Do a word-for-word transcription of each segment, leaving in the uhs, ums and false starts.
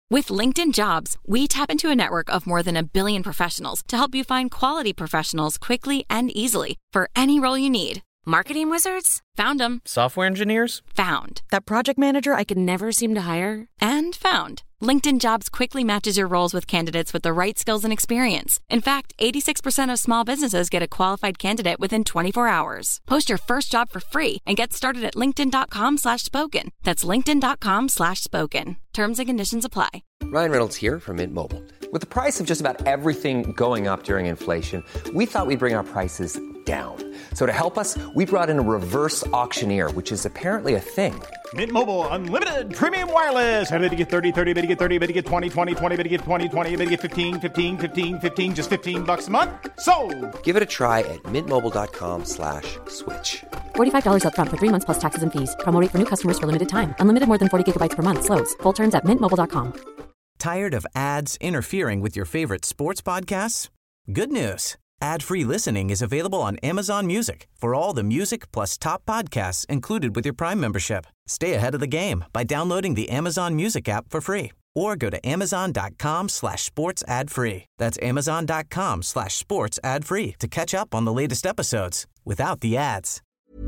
With LinkedIn Jobs, we tap into a network of more than a billion professionals to help you find quality professionals quickly and easily for any role you need. Marketing wizards? Found them. Software engineers? Found. That project manager I could never seem to hire? And found. LinkedIn Jobs quickly matches your roles with candidates with the right skills and experience. In fact, eighty-six percent of small businesses get a qualified candidate within twenty-four hours. Post your first job for free and get started at linkedin.com slash spoken. That's linkedin.com slash spoken. Terms and conditions apply. Ryan Reynolds here from Mint Mobile. With the price of just about everything going up during inflation, we thought we'd bring our prices down. So to help us, we brought in a reverse auctioneer, which is apparently a thing. Mint Mobile Unlimited Premium Wireless. How to get thirty, thirty, how to get thirty, how to get twenty, twenty, twenty, how to get twenty, twenty, how to get fifteen, fifteen, fifteen, fifteen, just fifteen bucks a month? Sold! Give it a try at mintmobile.com slash switch. forty-five dollars up front for three months plus taxes and fees. Promo rate for new customers for limited time. Unlimited more than forty gigabytes per month. Slows full terms at mint mobile dot com. Tired of ads interfering with your favorite sports podcasts? Good news. Ad-free listening is available on Amazon Music for all the music plus top podcasts included with your Prime membership. Stay ahead of the game by downloading the Amazon Music app for free or go to amazon.com slash sports ad free. That's amazon.com slash sports ad free to catch up on the latest episodes without the ads.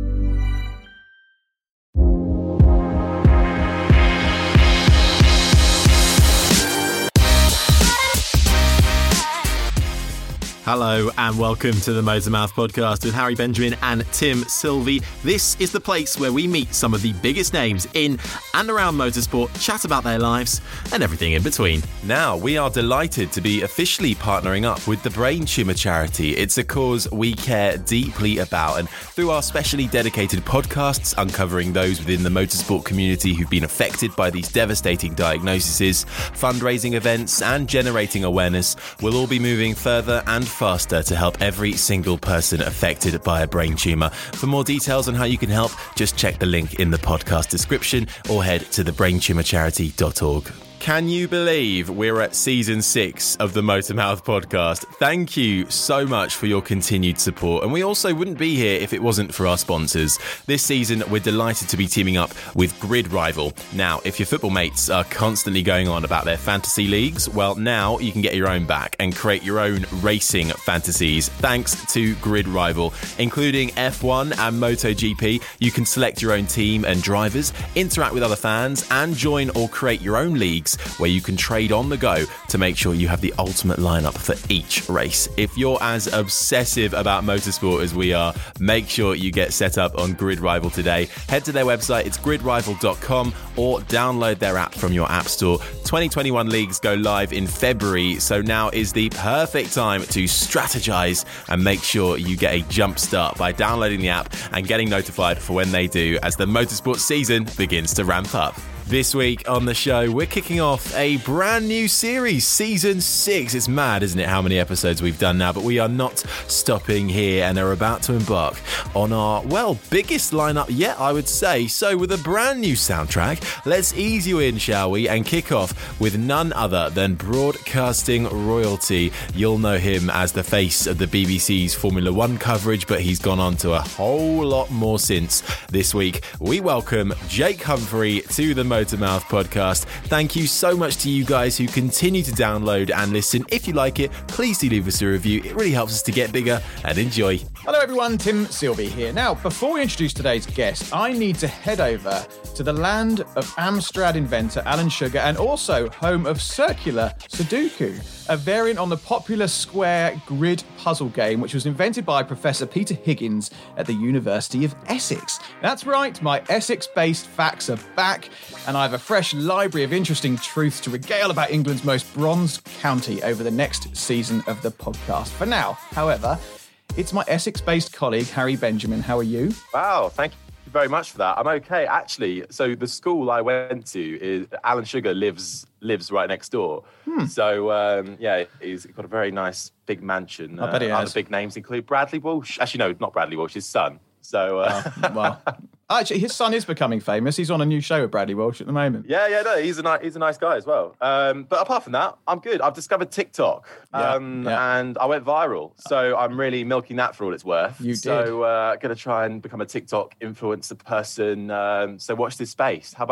Hello and welcome to the Motormouth podcast with Harry Benjamin and Tim Sylvie. This is the place where we meet some of the biggest names in and around motorsport, chat about their lives and everything in between. Now, we are delighted to be officially partnering up with the Brain Tumour Charity. It's a cause we care deeply about, and through our specially dedicated podcasts uncovering those within the motorsport community who've been affected by these devastating diagnoses, fundraising events and generating awareness, we'll all be moving further and faster to help every single person affected by a brain tumour. For more details on how you can help, just check the link in the podcast description or head to the brain tumour charity dot org. Can you believe we're at season six of the Motormouth podcast? Thank you so much for your continued support. And we also wouldn't be here if it wasn't for our sponsors. This season, we're delighted to be teaming up with Grid Rival. Now, if your football mates are constantly going on about their fantasy leagues, well, now you can get your own back and create your own racing fantasies thanks to Grid Rival, including F one and MotoGP. You can select your own team and drivers, interact with other fans, and join or create your own leagues where you can trade on the go to make sure you have the ultimate lineup for each race. If you're as obsessive about motorsport as we are, make sure you get set up on Grid Rival today. Head to their website, it's grid rival dot com, or download their app from your app store. twenty twenty-one leagues go live in February, so now is the perfect time to strategize and make sure you get a jump start by downloading the app and getting notified for when they do as the motorsport season begins to ramp up. This week on the show, we're kicking off a brand new series, season six. It's mad, isn't it, how many episodes we've done now? But we are not stopping here and are about to embark on our, well, biggest lineup yet, I would say. So with a brand new soundtrack, let's ease you in, shall we, and kick off with none other than broadcasting royalty. You'll know him as the face of the B B C's Formula One coverage, but he's gone on to a whole lot more since. This week, we welcome Jake Humphrey to the Motormouth podcast. Thank you so much to you guys who continue to download and listen. If you like it, please do leave us a review. It really helps us to get bigger, and enjoy. Hello everyone, Tim Sylvie here. Now, before we introduce today's guest, I need to head over to the land of Amstrad inventor Alan Sugar and also home of circular Sudoku, a variant on the popular square grid puzzle game which was invented by Professor Peter Higgins at the University of Essex. That's right, my Essex-based facts are back, and I have a fresh library of interesting truths to regale about England's most bronzed county over the next season of the podcast. For now, however, it's my Essex-based colleague, Harry Benjamin. How are you? Wow, thank you very much for that. I'm okay, actually. So the school I went to, is Alan Sugar lives lives right next door. Hmm. So, um, yeah, he's got a very nice big mansion. I bet he uh, has. Other big names include Bradley Walsh. Actually, no, not Bradley Walsh, his son. So, uh... oh, well, actually, his son is becoming famous. He's on a new show with Bradley Walsh at the moment. Yeah, yeah, no, he's a nice, he's a nice guy as well. Um, but apart from that, I'm good. I've discovered TikTok, um, yeah, yeah. and I went viral. So I'm really milking that for all it's worth. You did. So uh, going to try and become a TikTok influencer person. Um, so watch this space. How about you?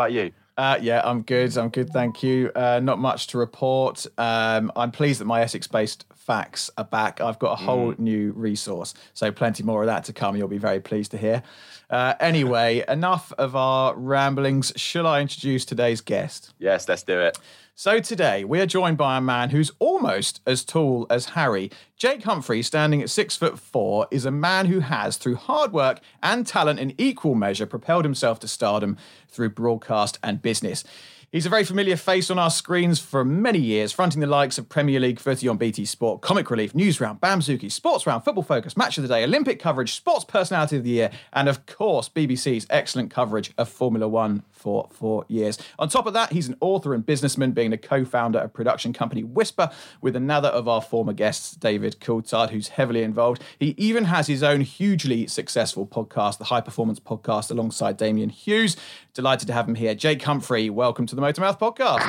Uh, yeah, I'm good. I'm good, thank you. Uh, not much to report. Um, I'm pleased that my Essex-based facts are back. I've got a whole mm. new resource, so plenty more of that to come. You'll be very pleased to hear. Uh, anyway, enough of our ramblings. Shall I introduce today's guest? Yes, let's do it. So today we are joined by a man who's almost as tall as Harry. Jake Humphrey, standing at six foot four, is a man who has, through hard work and talent in equal measure, propelled himself to stardom through broadcast and business. He's a very familiar face on our screens for many years, fronting the likes of Premier League footy on B T Sport, Comic Relief, Newsround, Bamzuki, Sports Round, Football Focus, Match of the Day, Olympic coverage, Sports Personality of the Year, and of course, B B C's excellent coverage of Formula One for four years. On top of that, he's an author and businessman, being the co-founder of production company Whisper, with another of our former guests, David Coulthard, who's heavily involved. He even has his own hugely successful podcast, the High Performance Podcast, alongside Damian Hughes. Delighted to have him here. Jake Humphrey, welcome to the Motormouth Podcast.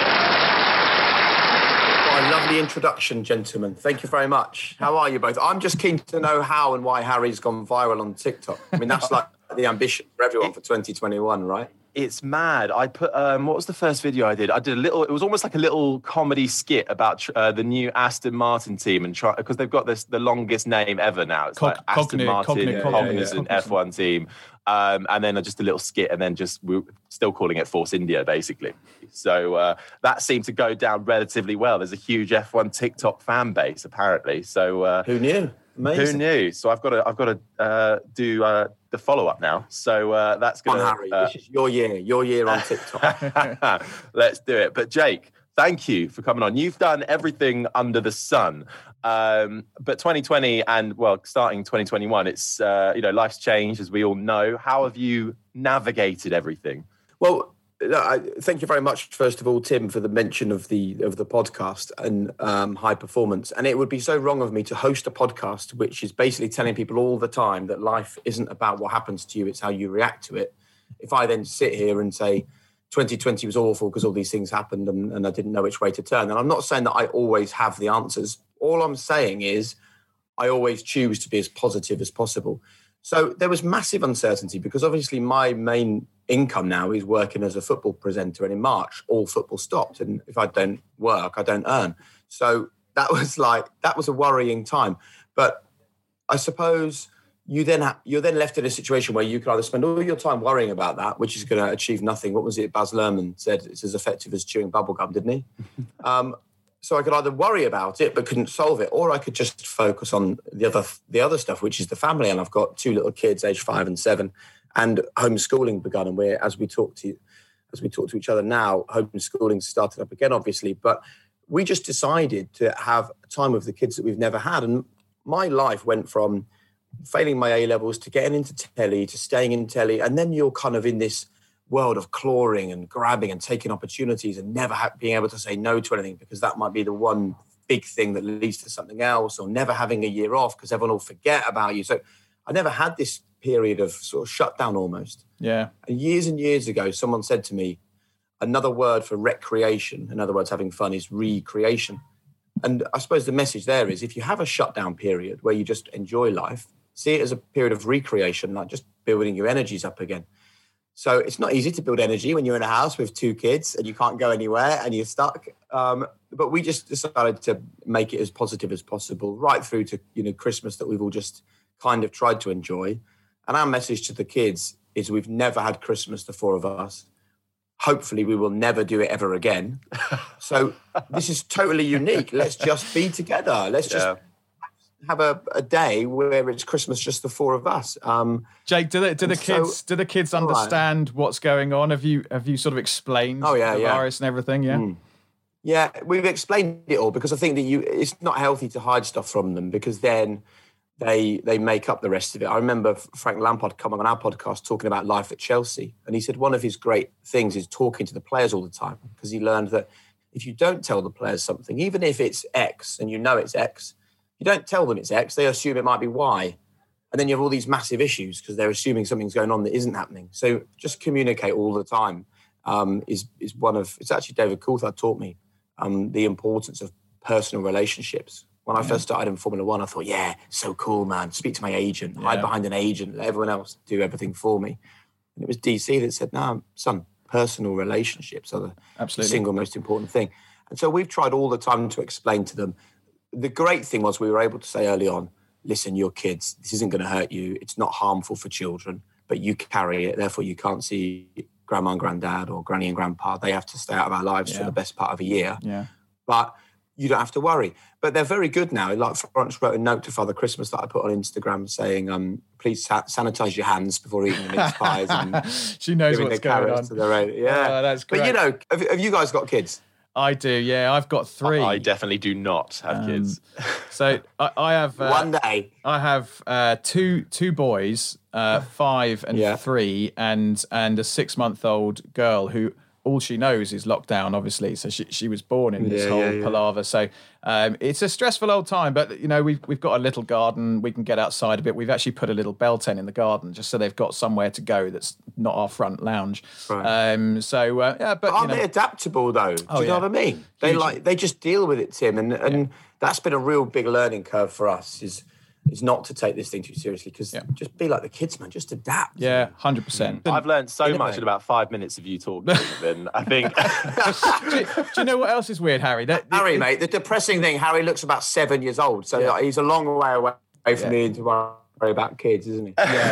Oh, lovely introduction, gentlemen. Thank you very much. How are you both? I'm just keen to know how and why Harry's gone viral on TikTok. I mean, that's like the ambition for everyone for twenty twenty-one, right? It's mad. I put, um, what was the first video I did? I did a little, it was almost like a little comedy skit about uh, the new Aston Martin team, and try, because they've got this the longest name ever now. It's Cog- like Aston Cogni- Martin, Cogni- Cognizant yeah, yeah. F one team. Um, and then just a little skit, and then just we we're still calling it Force India, basically. So uh, that seemed to go down relatively well. There's a huge F one TikTok fan base, apparently. So uh, who knew? Amazing. Who knew? So I've got to, I've got to uh, do uh, the follow up now. So uh, that's going to. Come on, Harry. Uh, this is your year. Your year on TikTok. Let's do it. But Jake, thank you for coming on. You've done everything under the sun. Um, but twenty twenty and, well, starting twenty twenty-one, it's, uh, you know, life's changed, as we all know. How have you navigated everything? Well, I, thank you very much, first of all, Tim, for the mention of the of the podcast and um, high performance. And it would be so wrong of me to host a podcast which is basically telling people all the time that life isn't about what happens to you, it's how you react to it. If I then sit here and say twenty twenty was awful because all these things happened and, and I didn't know which way to turn, and I'm not saying that I always have the answers. All I'm saying is I always choose to be as positive as possible. So there was massive uncertainty because obviously my main income now is working as a football presenter, and in March all football stopped, and if I don't work I don't earn. So that was like that was a worrying time. But I suppose you then ha- you're then left in a situation where you can either spend all your time worrying about that, which is going to achieve nothing. What was it Baz Luhrmann said? It's as effective as chewing bubblegum, didn't he? um, so I could either worry about it but couldn't solve it, or I could just focus on the other the other stuff, which is the family. And I've got two little kids, aged five and seven. And homeschooling begun, and we're as we talk to as we talk to each other now, homeschooling started up again, obviously. But we just decided to have time with the kids that we've never had. And my life went from failing my A levels to getting into telly to staying in telly, and then you're kind of in this world of clawing and grabbing and taking opportunities and never ha- being able to say no to anything because that might be the one big thing that leads to something else, or never having a year off because everyone will forget about you. So I never had this period of sort of shutdown almost. Yeah. And years and years ago, someone said to me, another word for recreation, in other words, having fun, is recreation. And I suppose the message there is if you have a shutdown period where you just enjoy life, see it as a period of recreation, like just building your energies up again. So it's not easy to build energy when you're in a house with two kids and you can't go anywhere and you're stuck. Um, but we just decided to make it as positive as possible, right through to, you know, Christmas that we've all just kind of tried to enjoy. And our message to the kids is we've never had Christmas, the four of us. Hopefully we will never do it ever again. So this is totally unique. Let's just be together. Let's just yeah. have a, a day where it's Christmas, just the four of us. Um, Jake, do the, do the kids so, do the kids understand right. what's going on? Have you have you sort of explained oh, yeah, the yeah. virus and everything? Yeah. Mm. Yeah, we've explained it all because I think that you it's not healthy to hide stuff from them because then they they make up the rest of it. I remember Frank Lampard coming on our podcast talking about life at Chelsea, and he said one of his great things is talking to the players all the time because he learned that if you don't tell the players something, even if it's X and you know it's X, you don't tell them it's X, they assume it might be Y. And then you have all these massive issues because they're assuming something's going on that isn't happening. So just communicate all the time um, is is one of, it's actually David Coulthard taught me um, the importance of personal relationships. When I first started in Formula One, I thought, yeah, so cool, man. Speak to my agent, yeah. hide behind an agent, let everyone else do everything for me. And it was D C that said, no, son, personal relationships are the, Absolutely. the single most important thing. And so we've tried all the time to explain to them. The great thing was we were able to say early on, listen, you're kids. This isn't going to hurt you. It's not harmful for children, but you carry it. Therefore, you can't see grandma and granddad or granny and grandpa. They have to stay out of our lives yeah. for the best part of a year. Yeah. But you don't have to worry. But they're very good now. Like Florence wrote a note to Father Christmas that I put on Instagram saying, um, please sa- sanitize your hands before eating the mince pies. And she knows what's going on. To their own. Yeah, oh, that's great. But you know, have, have you guys got kids? I do, yeah. I've got three. I definitely do not have um, kids. So I, I have uh, one day. I have uh, two two boys, uh, five and yeah. three, and and a six month old girl who all she knows is lockdown. Obviously, so she she was born in this yeah, whole yeah, yeah. palaver. So um, it's a stressful old time. But you know, we've we've got a little garden. We can get outside a bit. We've actually put a little bell tent in the garden just so they've got somewhere to go. That's not our front lounge. Right. Um, so uh, yeah, but aren't you know, they adaptable though? Do oh, you know yeah. what I mean? They Hugely. like they just deal with it, Tim, and and yeah. that's been a real big learning curve for us. Is is not to take this thing too seriously because yeah. just be like the kids, man. Just adapt. Yeah, hundred percent. I've learned so much in about five minutes of you talking. Then I think. do, you, do you know what else is weird, Harry? That, Harry, it, mate. The depressing thing. Harry looks about seven years old, so yeah. like, he's a long way away from yeah. me to worry about kids, isn't he?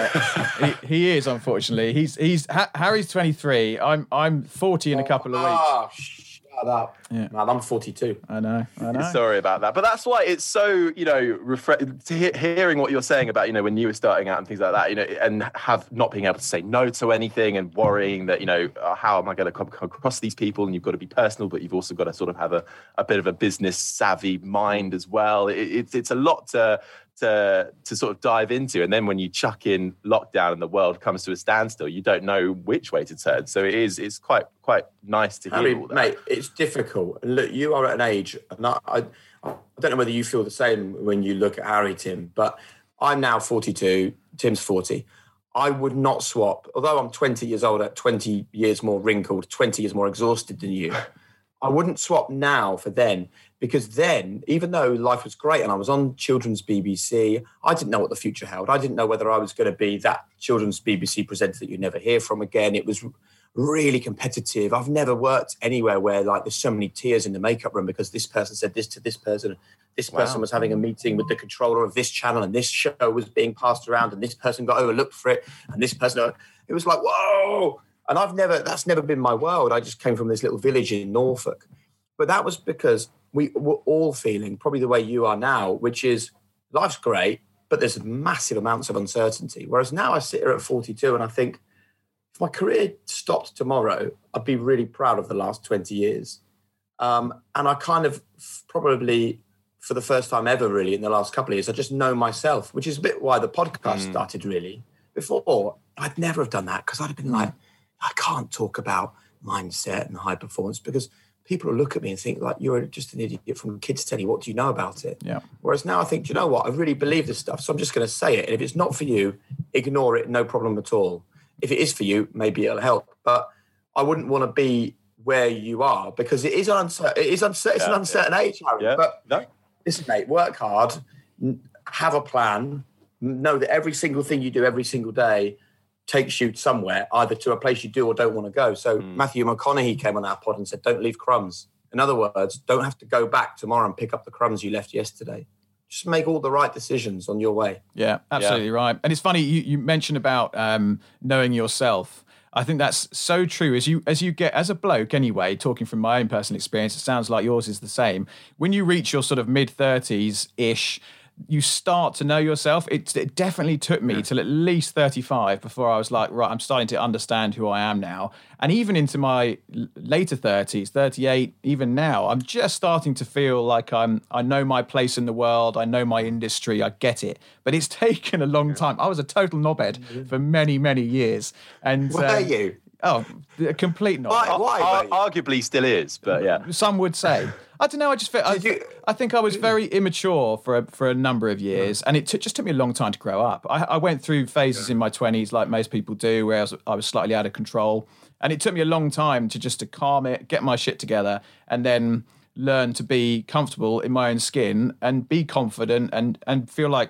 Yeah, he, he is. Unfortunately, he's he's ha- Harry's twenty-three. I'm I'm forty in a couple of weeks. Oh, shut up. Yeah. Man, I'm forty-two. I know. I know. Sorry about that, but that's why it's so you know refre- to he- hearing what you're saying about you know when you were starting out and things like that, you know, and have not being able to say no to anything and worrying that you know oh, how am I going to come, come across these people, and you've got to be personal, but you've also got to sort of have a, a bit of a business savvy mind as well. It, it's it's a lot to. To, to sort of dive into, and then when you chuck in lockdown and the world comes to a standstill, you don't know which way to turn. So it is it's quite quite nice to hear Harry, all that. Mate, it's difficult. Look, you are at an age, and I, I, I don't know whether you feel the same when you look at Harry, Tim, but I'm now forty-two, Tim's forty. I would not swap, although I'm twenty years older, twenty years more wrinkled, twenty years more exhausted than you. I wouldn't swap now for then, because then, even though life was great and I was on children's B B C, I didn't know what the future held. I didn't know whether I was going to be that children's B B C presenter that you never hear from again. It was really competitive. I've never worked anywhere where like there's so many tears in the makeup room because this person said this to this person. This person wow. was having a meeting with the controller of this channel and this show was being passed around and this person got overlooked for it. And this person, it was like, whoa. And I've never, that's never been my world. I just came from this little village in Norfolk. But that was because we were all feeling probably the way you are now, which is life's great, but there's massive amounts of uncertainty. Whereas now I sit here at forty-two and I think if my career stopped tomorrow, I'd be really proud of the last twenty years. Um, and I kind of probably, for the first time ever really in the last couple of years, I just know myself, which is a bit why the podcast mm. started really. Before, I'd never have done that because I'd have been like, I can't talk about mindset and high performance because people will look at me and think like, you're just an idiot from Kids Telly. What do you know about it? Yeah. Whereas now I think, do you know what? I really believe this stuff. So I'm just going to say it. And if it's not for you, ignore it. No problem at all. If it is for you, maybe it'll help. But I wouldn't want to be where you are because it is uncertain. It is uncertain. It's yeah, an uncertain yeah. age, Harry. Yeah. But no. listen, mate, work hard, have a plan, know that every single thing you do every single day takes you somewhere, either to a place you do or don't want to go. So mm. Matthew McConaughey came on our pod and said, don't leave crumbs. In other words, don't have to go back tomorrow and pick up the crumbs you left yesterday. Just make all the right decisions on your way. Yeah, absolutely yeah. right. And it's funny, you, you mentioned about um, knowing yourself. I think that's so true. As you as you get, as a bloke anyway, talking from my own personal experience, it sounds like yours is the same. When you reach your sort of mid-thirties-ish, you start to know yourself. It, it definitely took me till at least thirty-five before I was like, right, I'm starting to understand who I am now. And even into my later thirties, thirty-eight, even now, I'm just starting to feel like I'm, I know my place in the world. I know my industry. I get it. But it's taken a long time. I was a total knobhead for many, many years. And Were um, you? Oh, a complete knobhead. Why? why Ar- arguably still is, but yeah. Some would say. I don't know. I just feel, I, you, I think I was very immature for a, for a number of years, and it t- just took me a long time to grow up. I, I went through phases yeah. in my twenties, like most people do, where I was, I was slightly out of control, and it took me a long time to just to calm it, get my shit together, and then learn to be comfortable in my own skin and be confident and and feel like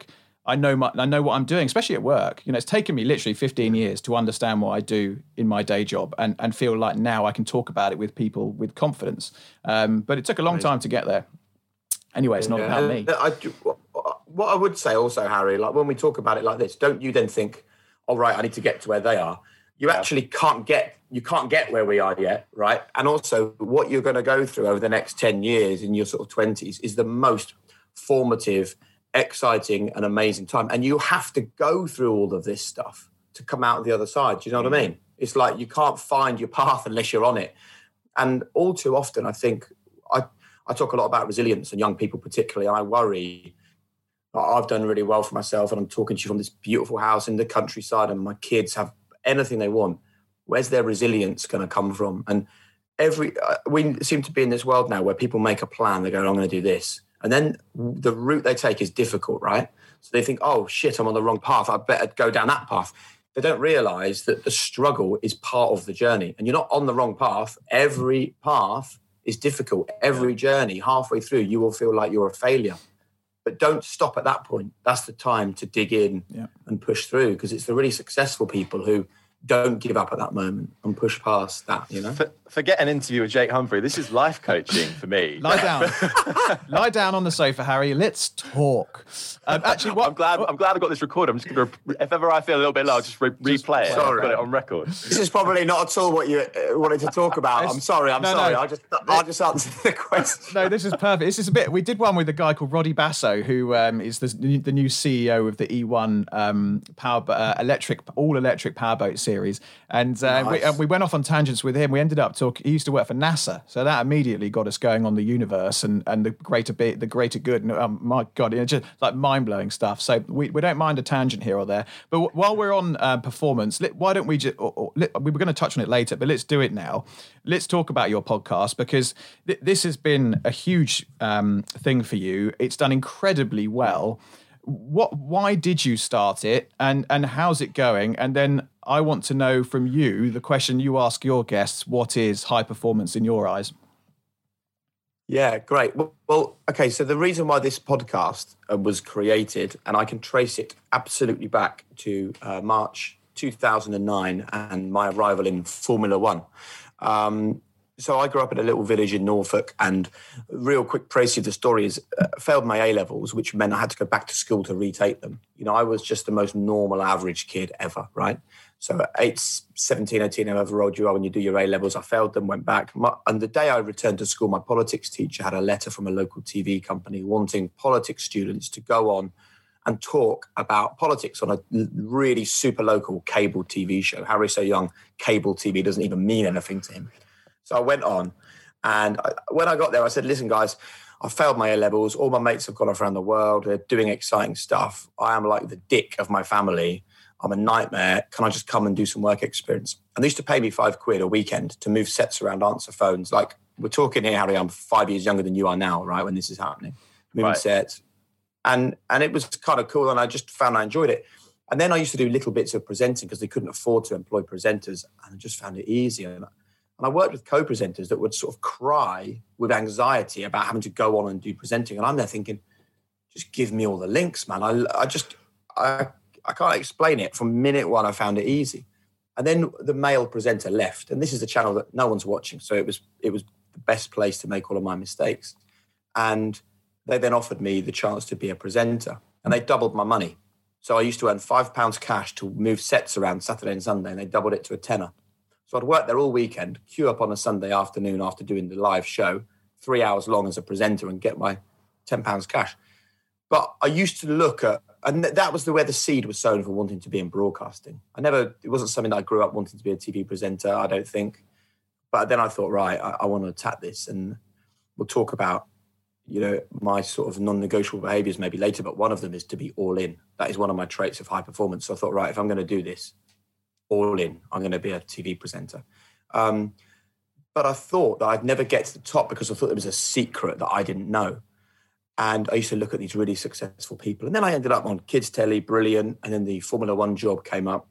I know my, I know what I'm doing, especially at work. You know, it's taken me literally fifteen years to understand what I do in my day job and, and feel like now I can talk about it with people with confidence. Um, but it took a long time to get there. Anyway, it's not yeah. about me. I, what I would say also, Harry, like when we talk about it like this, don't you then think, all right, I need to get to where they are. You yeah. actually can't get, you can't get where we are yet, right? And also what you're going to go through over the next ten years in your sort of twenties is the most formative, exciting and amazing time. And you have to go through all of this stuff to come out the other side. Do you know mm-hmm. what I mean? It's like you can't find your path unless you're on it. And all too often, I think, I, I talk a lot about resilience and young people particularly, and I worry. I've done really well for myself and I'm talking to you from this beautiful house in the countryside and my kids have anything they want. Where's their resilience going to come from? And every uh, we seem to be in this world now where people make a plan. They go, I'm going to do this. And then the route they take is difficult, right? So they think, oh, shit, I'm on the wrong path. I better go down that path. They don't realize that the struggle is part of the journey. And you're not on the wrong path. Every path is difficult. Every journey, halfway through, you will feel like you're a failure. But don't stop at that point. That's the time to dig in yeah. and push through, because it's the really successful people who don't give up at that moment and push past that, you know? For, forget an interview with Jake Humphrey. This is life coaching for me. Lie down. Lie down on the sofa, Harry. Let's talk. Um, actually, what, I'm glad I'm glad I got this recorded. I'm just going to, if ever I feel a little bit low, I'll just re- replay it. Sorry. I've got it on record. This is probably not at all what you uh, wanted to talk about. I'm sorry. I'm no, sorry. No. I just I just answered the question. No, this is perfect. This is a bit. We did one with a guy called Roddy Basso, who um, is the, the new C E O of the E one um, power uh, electric all electric powerboat series. And uh, nice. we, uh, we went off on tangents with him. We ended up talking. He used to work for NASA, so that immediately got us going on the universe and, and the greater bit, the greater good. And um, my God, it's just like mind blowing stuff. So we, we don't mind a tangent here or there. But w- while we're on uh, performance, let, why don't we just? Or, or, let, we were going to touch on it later, but let's do it now. Let's talk about your podcast, because th- this has been a huge um, thing for you. It's done incredibly well. What? Why did you start it, and and how's it going? And then I want to know from you the question you ask your guests: what is high performance in your eyes? Yeah, great. Well, well okay. So the reason why this podcast uh, was created, and I can trace it absolutely back to uh, March two thousand nine and my arrival in Formula One. Um, So I grew up in a little village in Norfolk, and real quick précis of the story is uh, failed my A-levels, which meant I had to go back to school to retake them. You know, I was just the most normal average kid ever, right? So at eight, seventeen, eighteen, however old you are when you do your A-levels, I failed them, went back. My, and the day I returned to school, my politics teacher had a letter from a local T V company wanting politics students to go on and talk about politics on a really super local cable T V show. Harry's so young, cable T V doesn't even mean anything to him. So I went on, and I, when I got there, I said, listen, guys, I failed my A-levels. All my mates have gone off around the world. They're doing exciting stuff. I am like the dick of my family. I'm a nightmare. Can I just come and do some work experience? And they used to pay me five quid a weekend to move sets around, answer phones. Like, we're talking here, Harry, I'm five years younger than you are now, right, when this is happening. Moving right. sets. And, and it was kind of cool, and I just found I enjoyed it. And then I used to do little bits of presenting because they couldn't afford to employ presenters, and I just found it easier. And I worked with co-presenters that would sort of cry with anxiety about having to go on and do presenting. And I'm there thinking, just give me all the links, man. I, I just, I, I can't explain it. From minute one, I found it easy. And then the male presenter left. And this is a channel that no one's watching. So it was, it was the best place to make all of my mistakes. And they then offered me the chance to be a presenter. And they doubled my money. So I used to earn five pounds cash to move sets around Saturday and Sunday. And they doubled it to a tenner. So I'd work there all weekend, queue up on a Sunday afternoon after doing the live show, three hours long as a presenter, and get my ten pounds cash. But I used to look at, and that was the where the seed was sown for wanting to be in broadcasting. I never, it wasn't something that I grew up wanting to be a T V presenter, I don't think. But then I thought, right, I, I want to attack this, and we'll talk about, you know, my sort of non-negotiable behaviors maybe later, but one of them is to be all in. That is one of my traits of high performance. So I thought, right, if I'm going to do this, all in, I'm going to be a T V presenter. Um, but I thought that I'd never get to the top because I thought there was a secret that I didn't know. And I used to look at these really successful people. And then I ended up on Kids Telly, brilliant. And then the Formula One job came up,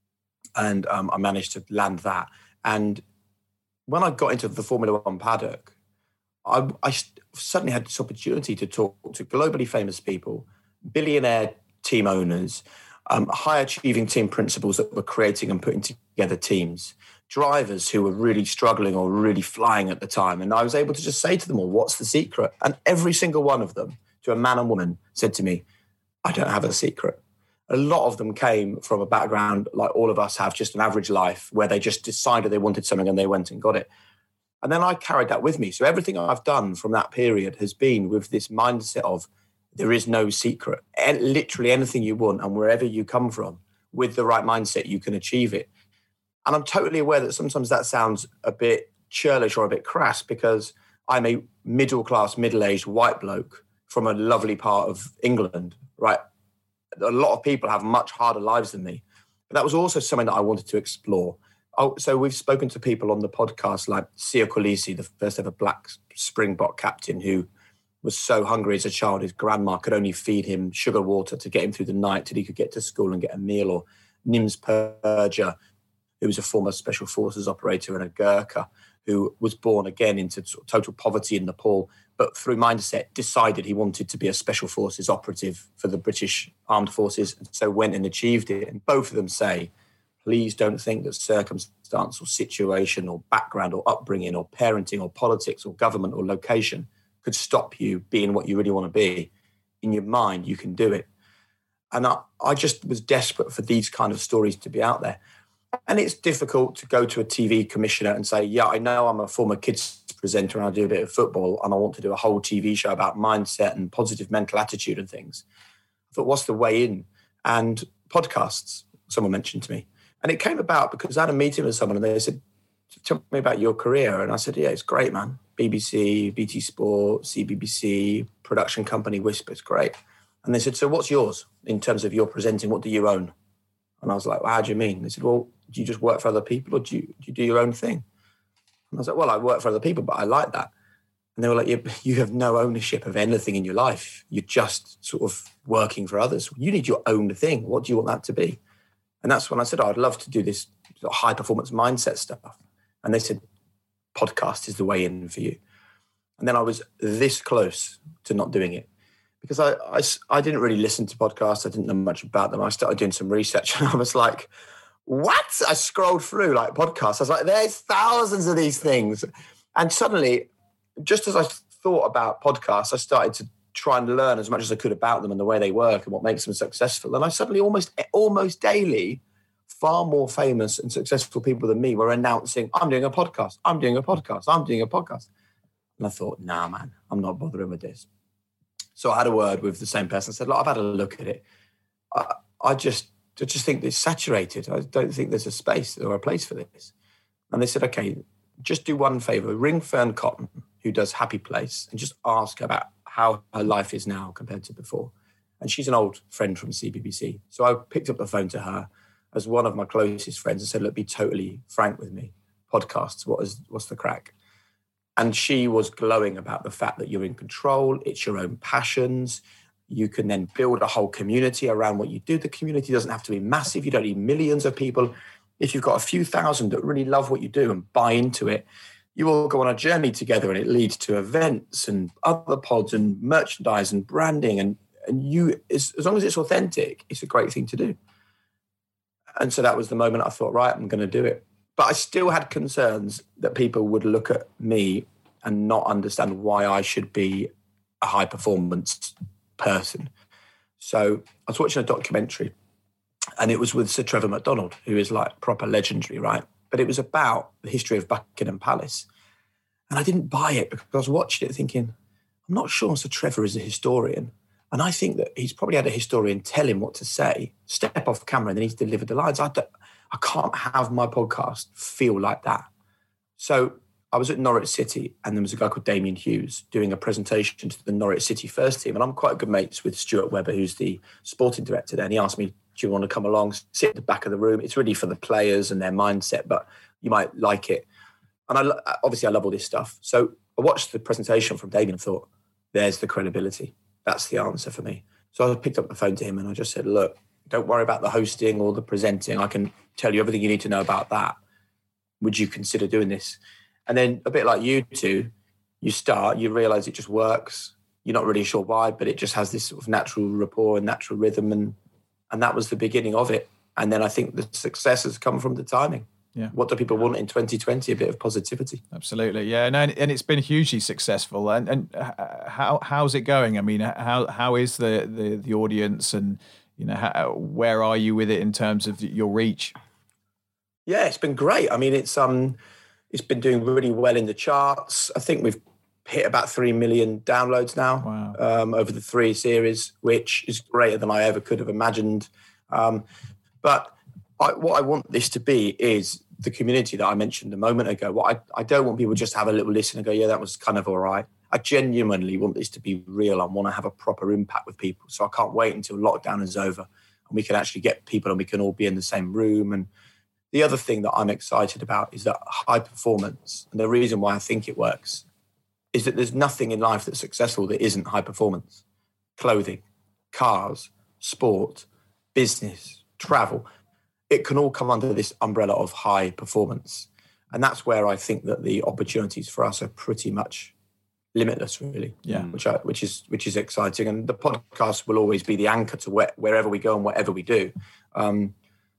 and um, I managed to land that. And when I got into the Formula One paddock, I, I suddenly had this opportunity to talk to globally famous people, billionaire team owners, um, high-achieving team principals that were creating and putting together teams, drivers who were really struggling or really flying at the time. And I was able to just say to them all, what's the secret? And every single one of them, to a man and woman, said to me, I don't have a secret. A lot of them came from a background like all of us have, just an average life, where they just decided they wanted something and they went and got it. And then I carried that with me. So everything I've done from that period has been with this mindset of there is no secret. And literally anything you want and wherever you come from, with the right mindset, you can achieve it. And I'm totally aware that sometimes that sounds a bit churlish or a bit crass because I'm a middle-class, middle-aged white bloke from a lovely part of England, right? A lot of people have much harder lives than me. But that was also something that I wanted to explore. Oh, so we've spoken to people on the podcast like Sia Kolisi, the first ever black Springbok captain, who was so hungry as a child, his grandma could only feed him sugar water to get him through the night till he could get to school and get a meal. Or Nims Purja, who was a former special forces operator and a Gurkha, who was born again into sort of total poverty in Nepal, but through mindset decided he wanted to be a special forces operative for the British Armed Forces, and so went and achieved it. And both of them say, please don't think that circumstance or situation or background or upbringing or parenting or politics or government or location could stop you being what you really want to be. In your mind, you can do it. And I, I just was desperate for these kind of stories to be out there. And it's difficult to go to a T V commissioner and say, yeah, I know I'm a former kids presenter and I do a bit of football and I want to do a whole T V show about mindset and positive mental attitude and things. I thought, what's the way in? And podcasts, someone mentioned to me. And it came about because I had a meeting with someone and they said, tell me about your career. And I said, yeah, it's great, man. B B C, B T Sport, C B B C, production company, Whisper, it's great. And they said, so what's yours in terms of your presenting? What do you own? And I was like, well, how do you mean? They said, well, do you just work for other people or do you, do you do your own thing? And I was like, well, I work for other people, but I like that. And they were like, you, you have no ownership of anything in your life. You're just sort of working for others. You need your own thing. What do you want that to be? And that's when I said, oh, I'd love to do this sort of high performance mindset stuff. And they said, podcast is the way in for you. And then I was this close to not doing it because I, I, I didn't really listen to podcasts. I didn't know much about them. I started doing some research and I was like, what? I scrolled through like podcasts. I was like, there's thousands of these things. And suddenly, just as I thought about podcasts, I started to try and learn as much as I could about them and the way they work and what makes them successful. And I suddenly almost, almost daily, far more famous and successful people than me were announcing, I'm doing a podcast, I'm doing a podcast, I'm doing a podcast. And I thought, nah, man, I'm not bothering with this. So I had a word with the same person. I said, look, I've had a look at it. I, I just I just think it's saturated. I don't think there's a space or a place for this. And they said, okay, just do one favor. Ring Fern Cotton, who does Happy Place, and just ask her about how her life is now compared to before. And she's an old friend from C B B C. So I picked up the phone to her as one of my closest friends and said, look, be totally frank with me. Podcasts, what is, what's the crack? And she was glowing about the fact that you're in control. It's your own passions. You can then build a whole community around what you do. The community doesn't have to be massive. You don't need millions of people. If you've got a few thousand that really love what you do and buy into it, you all go on a journey together and it leads to events and other pods and merchandise and branding. And, and you, as, as long as it's authentic, it's a great thing to do. And so that was the moment I thought, right, I'm going to do it. But I still had concerns that people would look at me and not understand why I should be a high performance person. So I was watching a documentary and it was with Sir Trevor McDonald, who is like proper legendary, right? But it was about the history of Buckingham Palace. And I didn't buy it because I was watching it thinking, I'm not sure Sir Trevor is a historian. And I think that he's probably had a historian tell him what to say, step off camera, and then he's delivered the lines. I, don't, I can't have my podcast feel like that. So I was at Norwich City and there was a guy called Damien Hughes doing a presentation to the Norwich City first team. And I'm quite good mates with Stuart Webber, who's the sporting director there. And he asked me, do you want to come along, sit at the back of the room? It's really for the players and their mindset, but you might like it. And I, obviously I love all this stuff. So I watched the presentation from Damien and thought, there's the credibility. That's the answer for me. So I picked up the phone to him and I just said, look, don't worry about the hosting or the presenting. I can tell you everything you need to know about that. Would you consider doing this? And then a bit like you two, you start, you realise it just works. You're not really sure why, but it just has this sort of natural rapport and natural rhythm. And, and that was the beginning of it. And then I think the success has come from the timing. Yeah. What do people want in twenty twenty? A bit of positivity. Absolutely. Yeah. And, and it's been hugely successful. And, and how how's it going? I mean, how how is the, the, the audience, and, you know, how, where are you with it in terms of your reach? Yeah, it's been great. I mean, it's um, it's been doing really well in the charts. I think we've hit about three million downloads now. Wow. um, over the three series, which is greater than I ever could have imagined. Um, but I, what I want this to be is the community that I mentioned a moment ago. What I, I don't want people just to have a little listen and go, yeah, that was kind of all right. I genuinely want this to be real. I want to have a proper impact with people. So I can't wait until lockdown is over and we can actually get people and we can all be in the same room. And the other thing that I'm excited about is that high performance, and the reason why I think it works, is that there's nothing in life that's successful that isn't high performance. Clothing, cars, sport, business, travel. It can all come under this umbrella of high performance. And that's where I think that the opportunities for us are pretty much limitless, really. Yeah. Which I, which is which is exciting. And the podcast will always be the anchor to where, wherever we go and whatever we do. Um,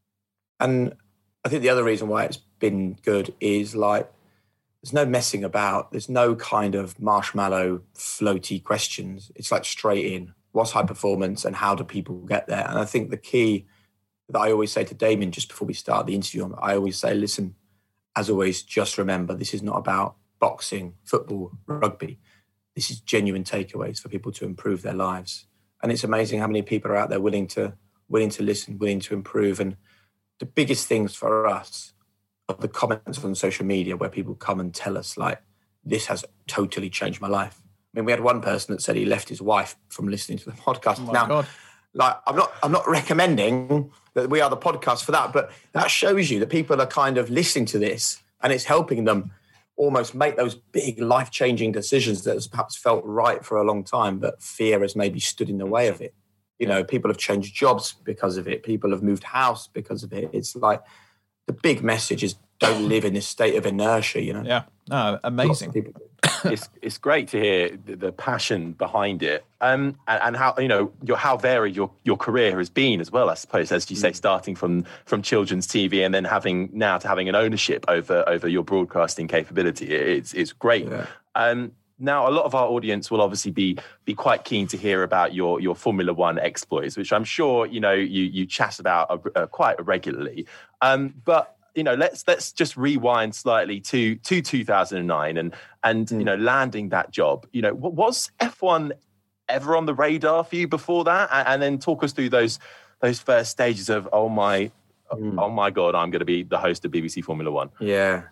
and I think the other reason why it's been good is like, there's no messing about. There's no kind of marshmallow floaty questions. It's like straight in. What's high performance and how do people get there? And I think the key that I always say to Damien just before we start the interview, I always say, listen, as always, just remember, this is not about boxing, football, rugby. This is genuine takeaways for people to improve their lives. And it's amazing how many people are out there willing to willing to listen, willing to improve. And the biggest things for us are the comments on social media where people come and tell us, like, this has totally changed my life. I mean, we had one person that said he left his wife from listening to the podcast. Oh my now, God. like, I'm not, I'm not recommending that we are the podcast for that, but that shows you that people are kind of listening to this and it's helping them almost make those big life-changing decisions that has perhaps felt right for a long time, but fear has maybe stood in the way of it. You know, people have changed jobs because of it. People have moved house because of it. It's like the big message is don't live in this state of inertia, you know? Yeah, no, amazing. it's it's great to hear the, the passion behind it, um, and, and how you know your how varied your, your career has been as well. I suppose, as you say, starting from from children's T V and then having now to having an ownership over over your broadcasting capability. It's it's great. Yeah. Um, now, a lot of our audience will obviously be be quite keen to hear about your your Formula One exploits, which I'm sure you know you you chat about uh, quite regularly. Um, but you know, let's let's just rewind slightly to to two thousand nine and and mm. you know, landing that job. You know, was F one ever on the radar for you before that? And, and then talk us through those those first stages of oh my mm. oh my God, I'm going to be the host of B B C Formula One. Yeah.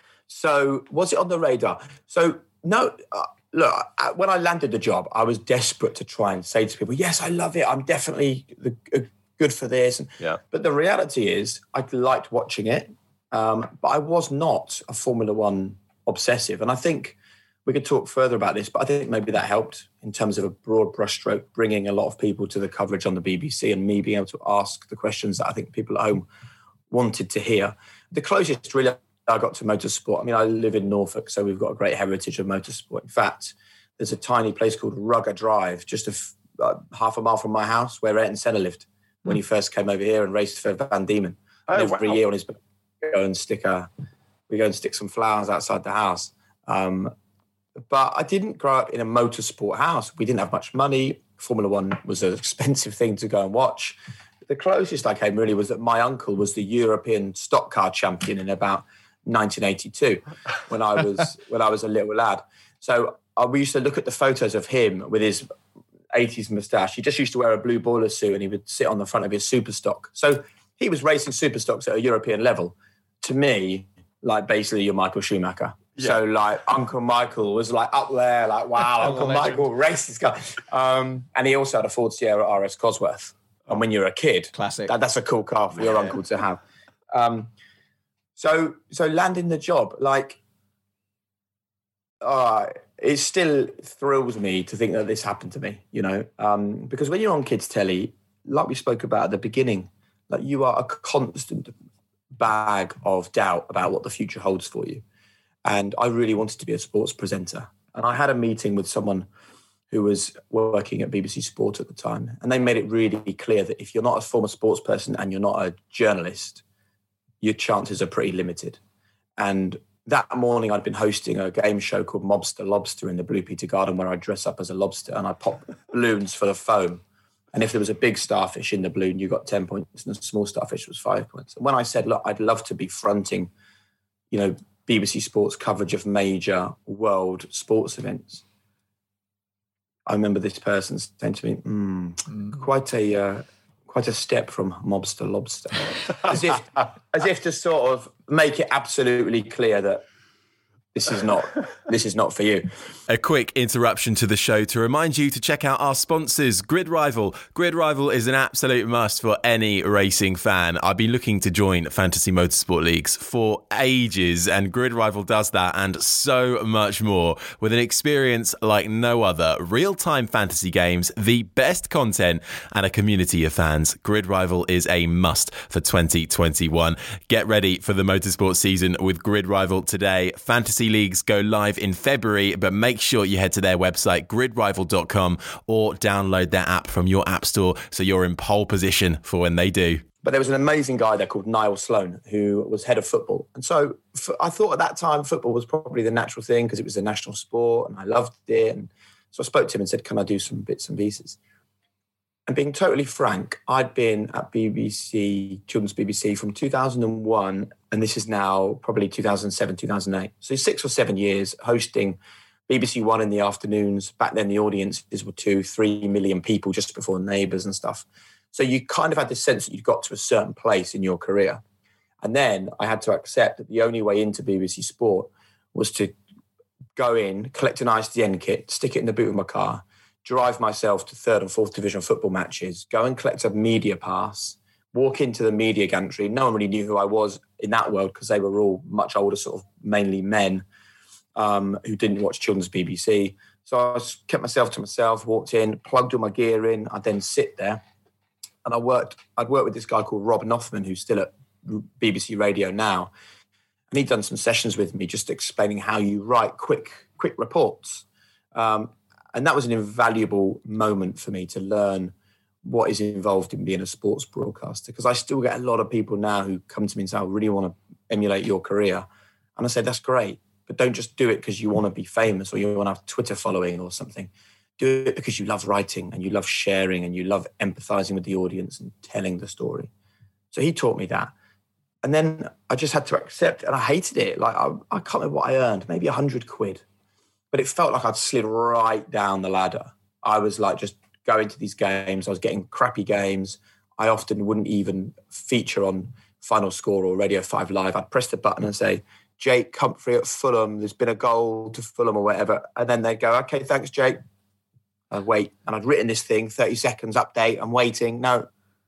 So was it on the radar? So no. Uh, look, I, when I landed the job, I was desperate to try and say to people, "Yes, I love it. I'm definitely the." Uh, good for this. And, yeah. But the reality is I liked watching it, um, but I was not a Formula One obsessive. And I think we could talk further about this, but I think maybe that helped in terms of a broad brushstroke, bringing a lot of people to the coverage on the B B C and me being able to ask the questions that I think people at home wanted to hear. The closest really I got to motorsport, I mean, I live in Norfolk, so we've got a great heritage of motorsport. In fact, there's a tiny place called Rugger Drive, just a f- uh, half a mile from my house, where Ayrton Senna lived when he first came over here and raced for Van Diemen. Oh, and every wow. year on his we go and stick a, we go and stick some flowers outside the house. Um, but I didn't grow up in a motorsport house. We didn't have much money. Formula One was an expensive thing to go and watch. The closest I came really was that my uncle was the European stock car champion in about nineteen eighty-two when I was when I was a little lad. So uh, we used to look at the photos of him with his eighties moustache. He just used to wear a blue boiler suit and he would sit on the front of his super stock. So he was racing super stocks at a European level. To me, like basically your Michael Schumacher. Yeah. So like Uncle Michael was like up there, like wow, Uncle Michael raced this guy. Um, and he also had a Ford Sierra R S Cosworth. And when you're a kid, classic. That, that's a cool car for your yeah. uncle to have. Um, so so landing the job, like, uh, it still thrills me to think that this happened to me, you know, um, because when you're on kids' telly, like we spoke about at the beginning, like you are a constant bag of doubt about what the future holds for you. And I really wanted to be a sports presenter. And I had a meeting with someone who was working at B B C Sport at the time. And they made it really clear that if you're not a former sports person and you're not a journalist, your chances are pretty limited. And that morning I'd been hosting a game show called Mobster Lobster in the Blue Peter Garden, where I dress up as a lobster and I pop balloons for the foam. And if there was a big starfish in the balloon, you got ten points, and a small starfish was five points. And when I said, look, I'd love to be fronting, you know, B B C Sports coverage of major world sports events, I remember this person saying to me, mm, mm. quite a uh, quite a step from Mobster Lobster. as if as if to sort of make it absolutely clear that This is not this is not for you. A quick interruption to the show to remind you to check out our sponsors, Grid Rival. Grid Rival is an absolute must for any racing fan. I've been looking to join fantasy motorsport leagues for ages, and Grid Rival does that and so much more with an experience like no other. Real-time fantasy games, the best content, and a community of fans. Grid Rival is a must for twenty twenty-one. Get ready for the motorsport season with Grid Rival today. Fantasy leagues go live in February, but make sure you head to their website, grid rival dot com, or download their app from your app store so you're in pole position for when they do. But there was an amazing guy there called Niall Sloan, who was head of football. And so for, I thought at that time football was probably the natural thing because it was a national sport and I loved it. And so I spoke to him and said, can I do some bits and pieces? And being totally frank, I'd been at B B C, Children's B B C from two thousand one, and this is now probably two thousand seven, two thousand eight. So six or seven years hosting B B C One in the afternoons. Back then the audiences were two, three million people just before Neighbours and stuff. So you kind of had this sense that you'd got to a certain place in your career. And then I had to accept that the only way into B B C Sport was to go in, collect an I S D N kit, stick it in the boot of my car, drive myself to third and fourth division football matches, go and collect a media pass, walk into the media gantry. No one really knew who I was in that world because they were all much older, sort of mainly men um, who didn't watch Children's B B C. So I was, kept myself to myself, walked in, plugged all my gear in. I'd then sit there and I worked, I'd worked with this guy called Rob Nothman, who's still at B B C Radio now. And he'd done some sessions with me just explaining how you write quick, quick reports. Um, And that was an invaluable moment for me to learn what is involved in being a sports broadcaster. Because I still get a lot of people now who come to me and say, I really want to emulate your career. And I say, that's great, but don't just do it because you want to be famous or you want to have Twitter following or something. Do it because you love writing and you love sharing and you love empathizing with the audience and telling the story. So he taught me that. And then I just had to accept, and I hated it. Like, I, I can't remember what I earned, maybe a hundred quid. But it felt like I'd slid right down the ladder. I was like just going to these games. I was getting crappy games. I often wouldn't even feature on Final Score or Radio five Live. I'd press the button and say, Jake Humphrey at Fulham, there's been a goal to Fulham or whatever. And then they'd go, okay, thanks, Jake. I'd wait. And I'd written this thing, thirty seconds update. I'm waiting. No,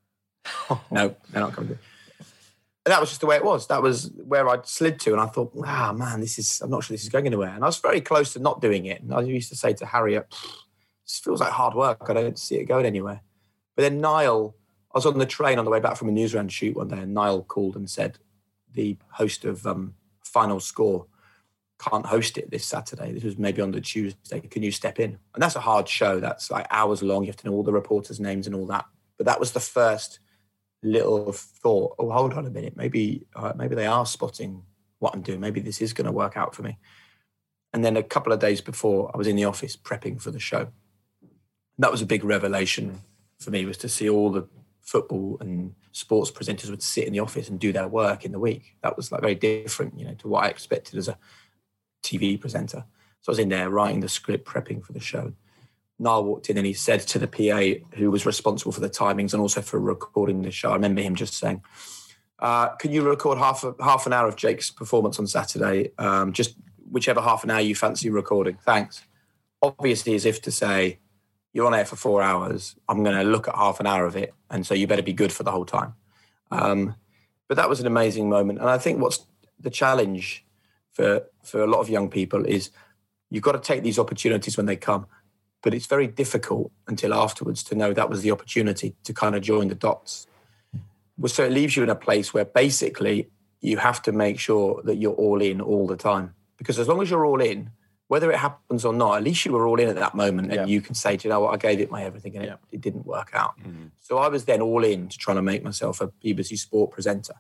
no, they're not coming. And that was just the way it was. That was where I'd slid to. And I thought, ah, man, this is, I'm not sure this is going anywhere. And I was very close to not doing it. And I used to say to Harriet, this feels like hard work. I don't see it going anywhere. But then Niall, I was on the train on the way back from a newsround shoot one day, and Niall called and said, the host of um, Final Score can't host it this Saturday. This was maybe on the Tuesday. Can you step in? And that's a hard show. That's like hours long. You have to know all the reporters' names and all that. But that was the first little thought, oh, hold on a minute, maybe uh, maybe they are spotting what I'm doing. Maybe this is going to work out for me. And then a couple of days before, I was in the office prepping for the show. That was a big revelation for me, was to see all the football and sports presenters would sit in the office and do their work in the week. That was like very different, you know, to what I expected as a T V presenter. So I was in there writing the script, prepping for the show. Niall walked in and he said to the P A who was responsible for the timings and also for recording the show, I remember him just saying, uh, can you record half a, half an hour of Jake's performance on Saturday? Um, just whichever half an hour you fancy recording. Thanks. Obviously, as if to say, you're on air for four hours. I'm going to look at half an hour of it. And so you better be good for the whole time. Um, but that was an amazing moment. And I think what's the challenge for, for a lot of young people is you've got to take these opportunities when they come. But it's very difficult until afterwards to know that was the opportunity to kind of join the dots. So it leaves you in a place where basically you have to make sure that you're all in all the time. Because as long as you're all in, whether it happens or not, at least you were all in at that moment, and yeah. you can say, do you know what, I gave it my everything, and yeah. it, it didn't work out. Mm-hmm. So I was then all in to trying to make myself a B B C Sport presenter.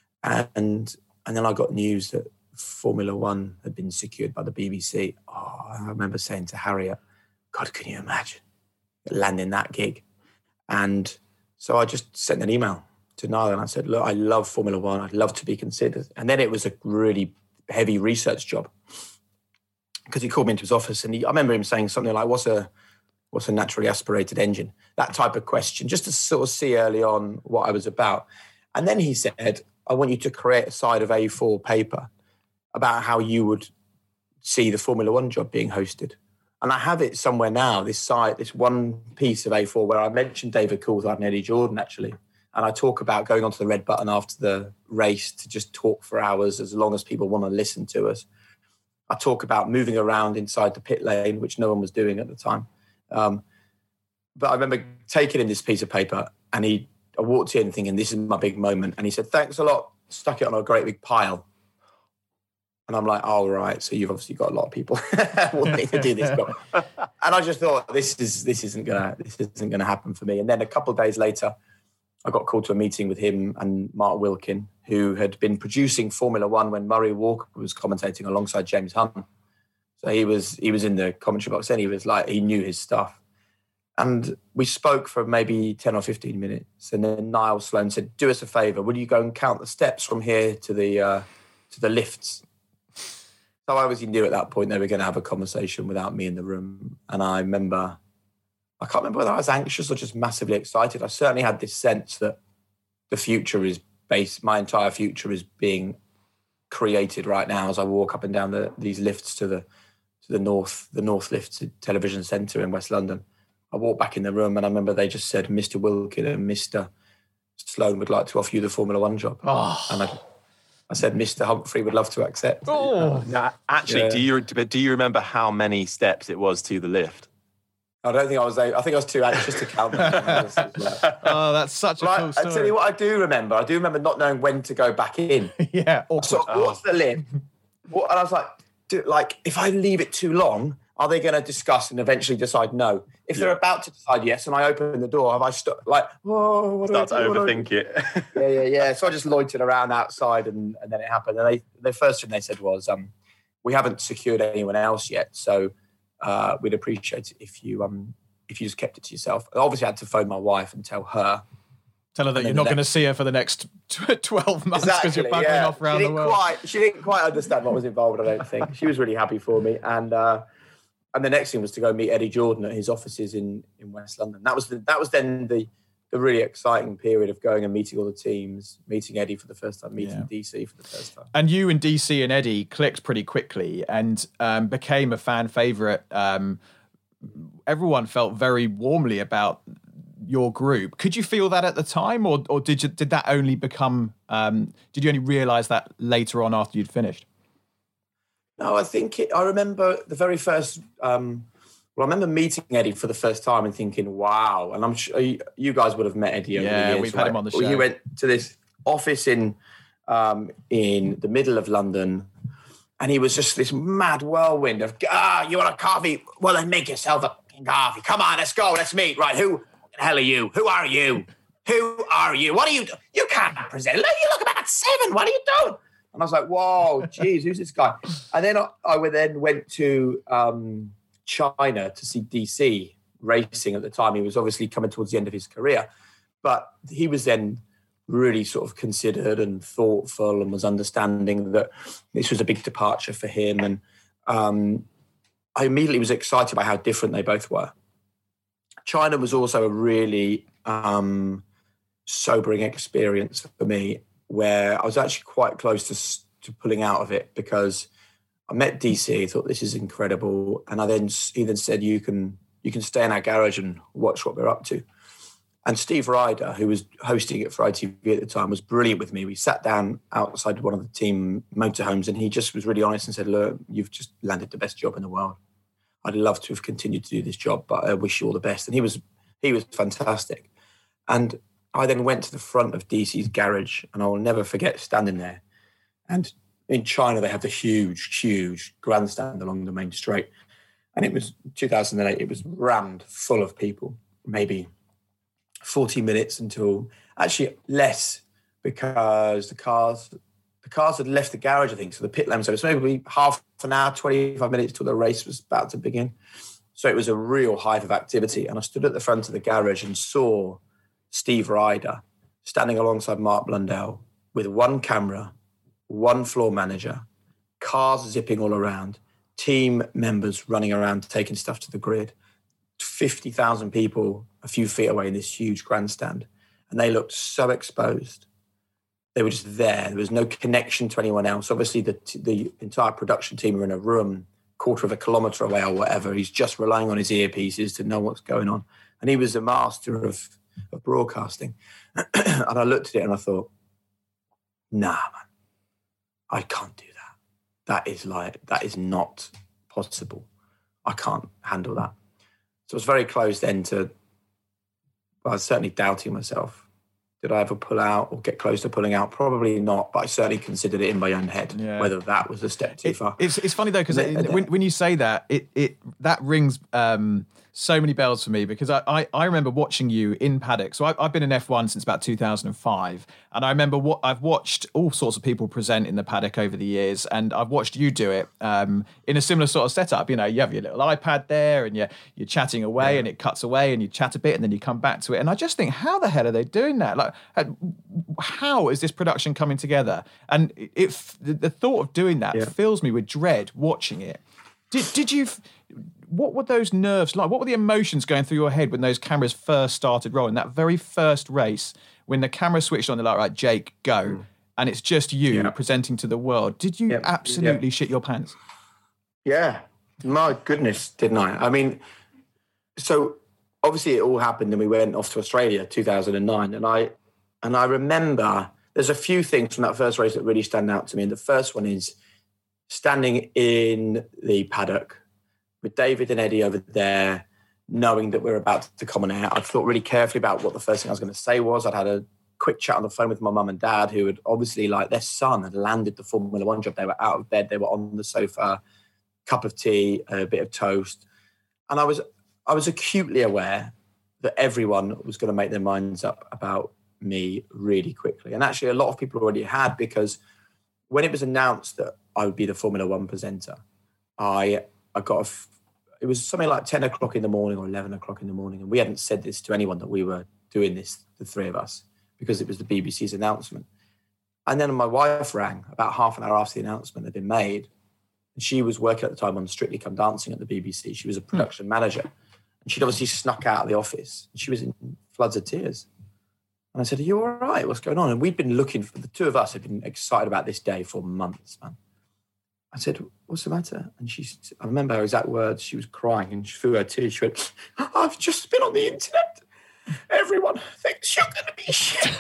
And and then I got news that Formula One had been secured by the B B C. Oh, I remember saying to Harriet, God, can you imagine landing that gig? And so I just sent an email to Niall and I said, look, I love Formula One. I'd love to be considered. And then it was a really heavy research job, because he called me into his office, and he, I remember him saying something like, what's a what's a naturally aspirated engine? That type of question, just to sort of see early on what I was about. And then he said, I want you to create a side of A four paper about how you would see the Formula One job being hosted. And I have it somewhere now, this side, this one piece of A four where I mentioned David Coulthard and Eddie Jordan, actually. And I talk about going onto the red button after the race to just talk for hours, as long as people want to listen to us. I talk about moving around inside the pit lane, which no one was doing at the time. Um, but I remember taking in this piece of paper, and he, I walked in thinking, this is my big moment. And he said, thanks a lot. Stuck it on a great big pile. And I'm like, oh, right. So you've obviously got a lot of people wanting to do this job. And I just thought, this is this isn't gonna this isn't gonna happen for me. And then a couple of days later, I got called to a meeting with him and Mark Wilkin, who had been producing Formula One when Murray Walker was commentating alongside James Hunt. So he was he was in the commentary box, and he was like, he knew his stuff. And we spoke for maybe ten or fifteen minutes. And then Niall Sloan said, do us a favour, will you go and count the steps from here to the uh, to the lifts? So I obviously knew at that point they were going to have a conversation without me in the room. And I remember, I can't remember whether I was anxious or just massively excited. I certainly had this sense that the future is based, my entire future is being created right now as I walk up and down the, these lifts to the to the North, the North Lifts Television Centre in West London. I walked back in the room, and I remember they just said, Mister Wilkin and Mister Sloan would like to offer you the Formula One job. Oh. And I, I said, Mister Humphrey would love to accept. Oh, now, actually, yeah. do you do you remember how many steps it was to the lift? I don't think I was. I think I was too anxious to count them. Oh, that's such a but cool story. I tell you what, I do remember. I do remember not knowing when to go back in. yeah, so I walked the lift, and I was like, do, like, if I leave it too long, are they going to discuss and eventually decide no? If yeah. they're about to decide yes, and I open the door, have I st- like, oh, what start do I to do? overthink it? yeah, yeah, yeah. So I just loitered around outside, and, and then it happened. And they, the first thing they said was, um, "We haven't secured anyone else yet, so uh, we'd appreciate it if you um if you just kept it to yourself." I obviously had to phone my wife and tell her. Tell her that you're not going to see her for the next twelve months because exactly, you're buggering yeah. off around she the world. Quite, she didn't quite understand what was involved, I don't think. She was really happy for me. And uh, and the next thing was to go meet Eddie Jordan at his offices in, in West London. That was the, that was then the, the really exciting period of going and meeting all the teams, meeting Eddie for the first time, meeting yeah. D C for the first time. And you and D C and Eddie clicked pretty quickly and um, became a fan favourite. Um, everyone felt very warmly about your group. Could you feel that at the time, or or did you, did that only become? Um, did you only realise that later on after you'd finished? No, I think it, I remember the very first. Um, well, I remember meeting Eddie for the first time and thinking, "Wow!" And I'm sure you, you guys would have met Eddie over yeah, the years. we've right? had him on the show. He went to this office in um, in the middle of London, and he was just this mad whirlwind of, "Ah, you want a coffee? Well, then make yourself a coffee. Come on, let's go. Let's meet. Right? Who the hell are you? Who are you? Who are you? What are you? Do- you can't present. Look, you look about seven. What are you doing?" And I was like, whoa, geez, who's this guy? And then I, I then went to um, China to see D C racing at the time. He was obviously coming towards the end of his career, but he was then really sort of considered and thoughtful and was understanding that this was a big departure for him. And um, I immediately was excited by how different they both were. China was also a really um, sobering experience for me, where I was actually quite close to, to pulling out of it, because I met D C, thought this is incredible, and I then he then said, "You can you can stay in our garage and watch what we're up to." And Steve Ryder, who was hosting it for I T V at the time, was brilliant with me. We sat down outside one of the team motorhomes, and he just was really honest and said, "Look, you've just landed the best job in the world. I'd love to have continued to do this job, but I wish you all the best." And he was he was fantastic. And I then went to the front of D C's garage, and I will never forget standing there and in China, they have the huge, huge grandstand along the main straight. And it was two thousand eight, it was rammed full of people, maybe forty minutes until, actually less, because the cars the cars had left the garage, I think, so the pit lane was over. So maybe half an hour, twenty-five minutes till the race was about to begin. So it was a real hive of activity. And I stood at the front of the garage and saw Steve Ryder standing alongside Mark Blundell with one camera, one floor manager, cars zipping all around, team members running around taking stuff to the grid, fifty thousand people a few feet away in this huge grandstand. And they looked so exposed. They were just there. There was no connection to anyone else. Obviously, the the entire production team are in a room quarter of a kilometre away or whatever. He's just relying on his earpieces to know what's going on. And he was a master of, of broadcasting. And I looked at it and I thought, nah, man, I can't do that. That is like, that is not possible. I can't handle that. So I was very close then to, well, I was certainly doubting myself. Did I ever pull out or get close to pulling out? Probably not, but I certainly considered it in my own head, yeah. whether that was a step too it, far. It's it's funny though, because when, when you say that, it it that rings um, so many bells for me, because I, I, I remember watching you in paddock. So I, I've been in F one since about two thousand five, and I remember what I've watched all sorts of people present in the paddock over the years, and I've watched you do it um, in a similar sort of setup. You know, you have your little iPad there, and you're you're chatting away, yeah. and it cuts away, and you chat a bit, and then you come back to it. And I just think, how the hell are they doing that? Like, how is this production coming together? And it, the thought of doing that yeah. fills me with dread watching it. Did did you? What were those nerves like? What were the emotions going through your head when those cameras first started rolling? That very first race, when the camera switched on, they're like, right, Jake, go. Mm. And it's just you yeah. presenting to the world. Did you yep. absolutely yep. shit your pants? Yeah. My goodness, didn't I? I mean, so obviously it all happened and we went off to Australia, two thousand nine. And I, and I remember there's a few things from that first race that really stand out to me. And the first one is standing in the paddock with David and Eddie over there, knowing that we're about to come on air. I'd thought really carefully about what the first thing I was going to say was. I'd had a quick chat on the phone with my mum and dad, who had obviously, like, their son had landed the Formula One job. They were out of bed. They were on the sofa, cup of tea, a bit of toast. And I was, I was acutely aware that everyone was going to make their minds up about me really quickly. And actually a lot of people already had, because when it was announced that I would be the Formula One presenter, I I got a, it was something like ten o'clock in the morning or eleven o'clock in the morning. And we hadn't said this to anyone that we were doing this, the three of us, because it was the B B C's announcement. And then my wife rang about half an hour after the announcement had been made. And she was working at the time on Strictly Come Dancing at the B B C. She was a production manager. And she'd obviously snuck out of the office. And she was in floods of tears. And I said, are you all right? What's going on? And we'd been looking for, the two of us had been excited about this day for months, man. I said, what's the matter? And she, I remember her exact words. She was crying and she threw her tears. She went, I've just been on the internet. Everyone thinks you're going to be shit.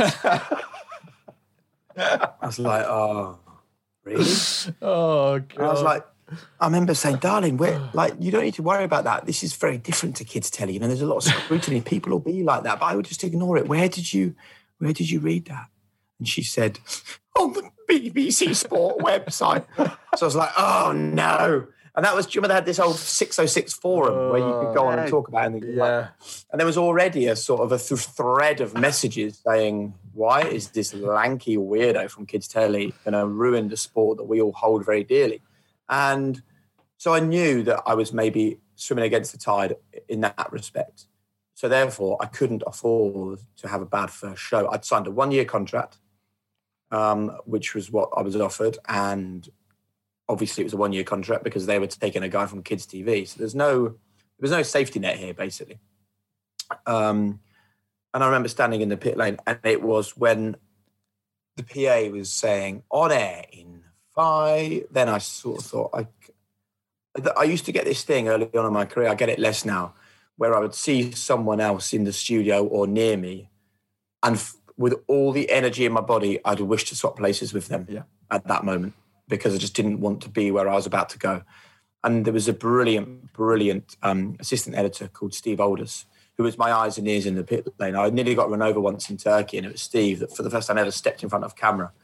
I was like, oh, really? Oh, God. And I was like, I remember saying, darling, we're, like, you don't need to worry about that. This is very different to kids telly. You know, there's a lot of scrutiny. People will be like that, but I would just ignore it. Where did you, where did you read that? And she said, on the B B C Sport website. So I was like, oh no. And that was, do you remember they had this old six oh six forum uh, where you could go on and talk about it? And, yeah. like, and there was already a sort of a th- thread of messages saying, why is this lanky weirdo from kids telly going to ruin the sport that we all hold very dearly? And so I knew that I was maybe swimming against the tide in that respect. So therefore, I couldn't afford to have a bad first show. I'd signed a one-year contract, um, which was what I was offered. And obviously it was a one-year contract because they were taking a guy from Kids T V. So there's no, there was no safety net here, basically. Um, and I remember standing in the pit lane, and it was when the P A was saying, on air in five, then I sort of thought, I, I used to get this thing early on in my career, I get it less now, where I would see someone else in the studio or near me, and f- with all the energy in my body, I'd wish to swap places with them yeah. at that moment, because I just didn't want to be where I was about to go. And there was a brilliant, brilliant um, assistant editor called Steve Aldous, who was my eyes and ears in the pit lane. I nearly got run over once in Turkey, and it was Steve that for the first time I ever stepped in front of camera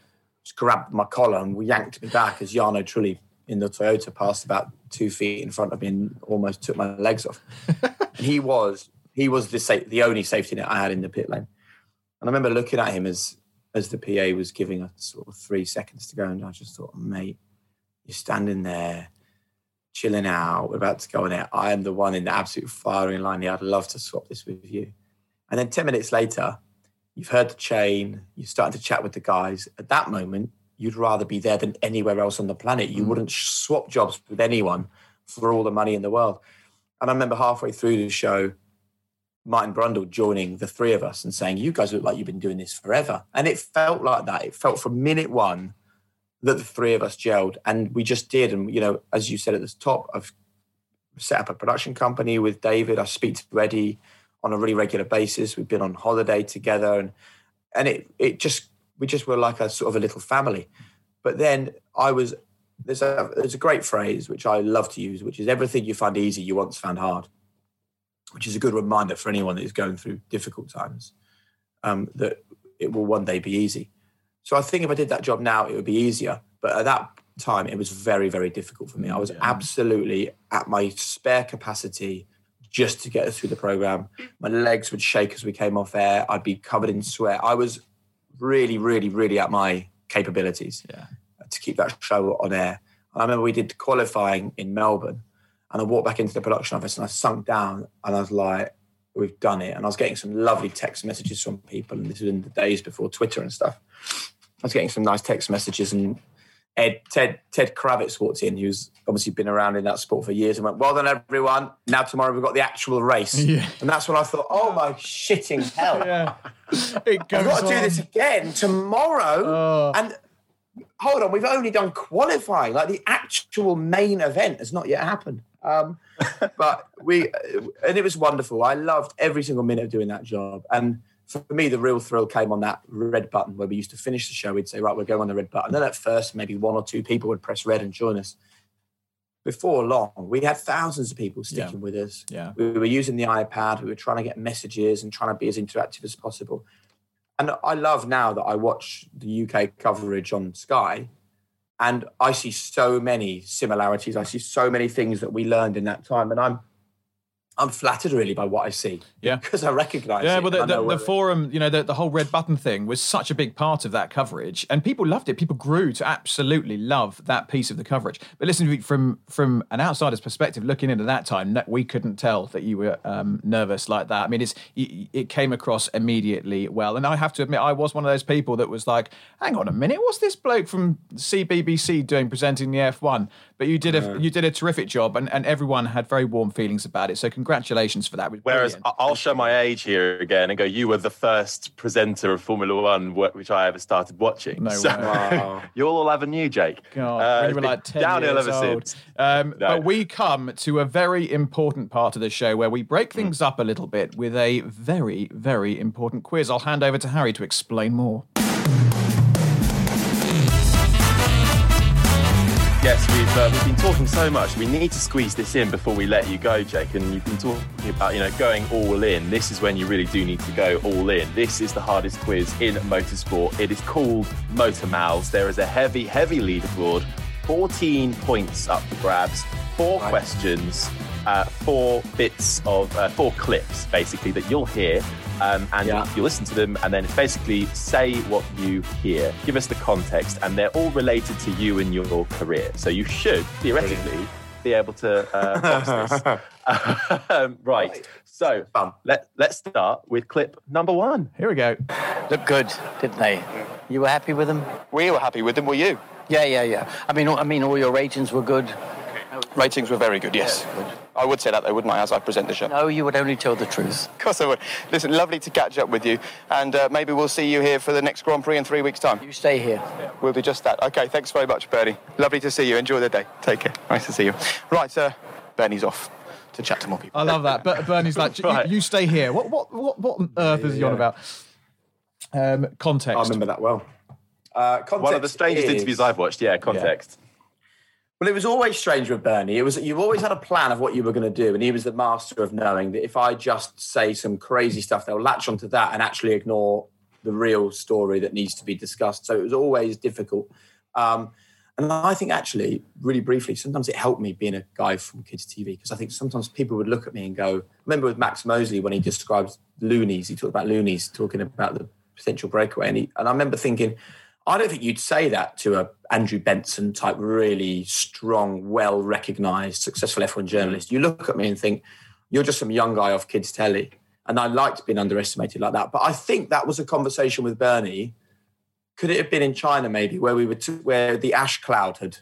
just grabbed my collar and yanked me back as Jarno Trulli in the Toyota passed about two feet in front of me and almost took my legs off. And he was he was the sa- the only safety net I had in the pit lane. And I remember looking at him as as the P A was giving us sort of three seconds to go, and I just thought, mate, you're standing there, chilling out, we're about to go on it. I am the one in the absolute firing line here. I'd love to swap this with you. And then ten minutes later, you've heard the chain, you're starting to chat with the guys. At that moment, you'd rather be there than anywhere else on the planet. You mm. wouldn't swap jobs with anyone for all the money in the world. And I remember halfway through the show, Martin Brundle joining the three of us and saying, you guys look like you've been doing this forever. And it felt like that. It felt from minute one that the three of us gelled, and we just did. And, you know, as you said at the top, I've set up a production company with David. I speak to Eddie on a really regular basis. We've been on holiday together, and and it it just we just were like a sort of a little family. But then I was there's a there's a great phrase which I love to use, which is everything you find easy you once found hard, which is a good reminder for anyone that is going through difficult times, um, that it will one day be easy. So I think if I did that job now, it would be easier. But at that time, it was very, very difficult for me. I was yeah. absolutely at my spare capacity just to get us through the program. My legs would shake as we came off air. I'd be covered in sweat. I was really, really, really at my capabilities yeah. to keep that show on air. And I remember we did qualifying in Melbourne, and I walked back into the production office and I sunk down and I was like, we've done it. And I was getting some lovely text messages from people. And this was in the days before Twitter and stuff. I was getting some nice text messages, and Ed, Ted, Ted Kravitz walked in, who's obviously been around in that sport for years, and went, well done, everyone. Now tomorrow we've got the actual race. Yeah. And that's when I thought, oh, my shitting hell. Yeah. It goes I've got to on. do this again tomorrow. Oh. And hold on, we've only done qualifying. Like, the actual main event has not yet happened. Um, but we, and it was wonderful. I loved every single minute of doing that job. And for me, the real thrill came on that red button where we used to finish the show. We'd say, right, we're going on the red button. And then at first, maybe one or two people would press red and join us. Before long, we had thousands of people sticking yeah. with us. Yeah. We were using the iPad. We were trying to get messages and trying to be as interactive as possible. And I love now that I watch the U K coverage on Sky, and I see so many similarities. I see so many things that we learned in that time. And I'm I'm flattered really by what I see. Yeah. Because I recognise yeah, it. Yeah, well, the, the, the forum, you know, the, the whole red button thing was such a big part of that coverage, and people loved it. People grew to absolutely love that piece of the coverage. But listen, from from an outsider's perspective, looking into that time, we couldn't tell that you were um, nervous like that. I mean, it's it came across immediately well. And I have to admit, I was one of those people that was like, hang on a minute, what's this bloke from C B B C doing presenting the F one? But you did a yeah. you did a terrific job, and, and everyone had very warm feelings about it. So congratulations for that. Whereas brilliant. I'll show my age here again and go, you were the first presenter of Formula One which I ever started watching. No so way. Wow. You'll all have a new Jake. God, uh, when you were like ten downhill years ever old. Since. Um, no. But we come to a very important part of the show where we break things mm. up a little bit with a very, very important quiz. I'll hand over to Harry to explain more. Yes, we've, uh, we've been talking so much. We need to squeeze this in before we let you go, Jake. And you've been talking about, you know, going all in. This is when you really do need to go all in. This is the hardest quiz in motorsport. It is called Motor Mouths. There is a heavy, heavy leaderboard. fourteen points up for grabs. Four right. questions. Uh, four bits of, uh, four clips, basically, that you'll hear. Um, and yeah. you listen to them and then basically say what you hear. Give us the context, and they're all related to you and your career. So you should, theoretically, be able to uh, box this. um, right. So let, let's start with clip number one. Here we go. Looked good, didn't they? You were happy with them? We were happy with them, were you? Yeah, yeah, yeah. I mean, I mean, all your ratings were good. Ratings were very good, yes. Yeah, good. I would say that though, wouldn't I, as I present the show? No, you would only tell the truth. Of course I would. Listen, lovely to catch up with you, and uh, maybe we'll see you here for the next Grand Prix in three weeks' time. You stay here. We'll do just that. Okay, thanks very much, Bernie. Lovely to see you. Enjoy the day. Take care. Nice to see you. Right, uh, Bernie's off to chat to more people. I love that. But Bernie's like, right. you, you stay here. What what what, what on earth is he yeah. on about? Um, context. I remember that well. Uh, context One of the strangest is... interviews I've watched. Yeah, context. Yeah. Well, it was always strange with Bernie. It was you've always had a plan of what you were going to do, and he was the master of knowing that if I just say some crazy stuff, they'll latch onto that and actually ignore the real story that needs to be discussed. So it was always difficult. Um, and I think actually, really briefly, sometimes it helped me being a guy from Kids T V, because I think sometimes people would look at me and go, I remember with Max Mosley when he described loonies, he talked about loonies, talking about the potential breakaway. And, he, and I remember thinking, I don't think you'd say that to a Andrew Benson type, really strong, well-recognised, successful F one journalist. You look at me and think, you're just some young guy off Kids Telly. And I liked being underestimated like that. But I think that was a conversation with Bernie. Could it have been in China maybe, where we were t- where the ash cloud had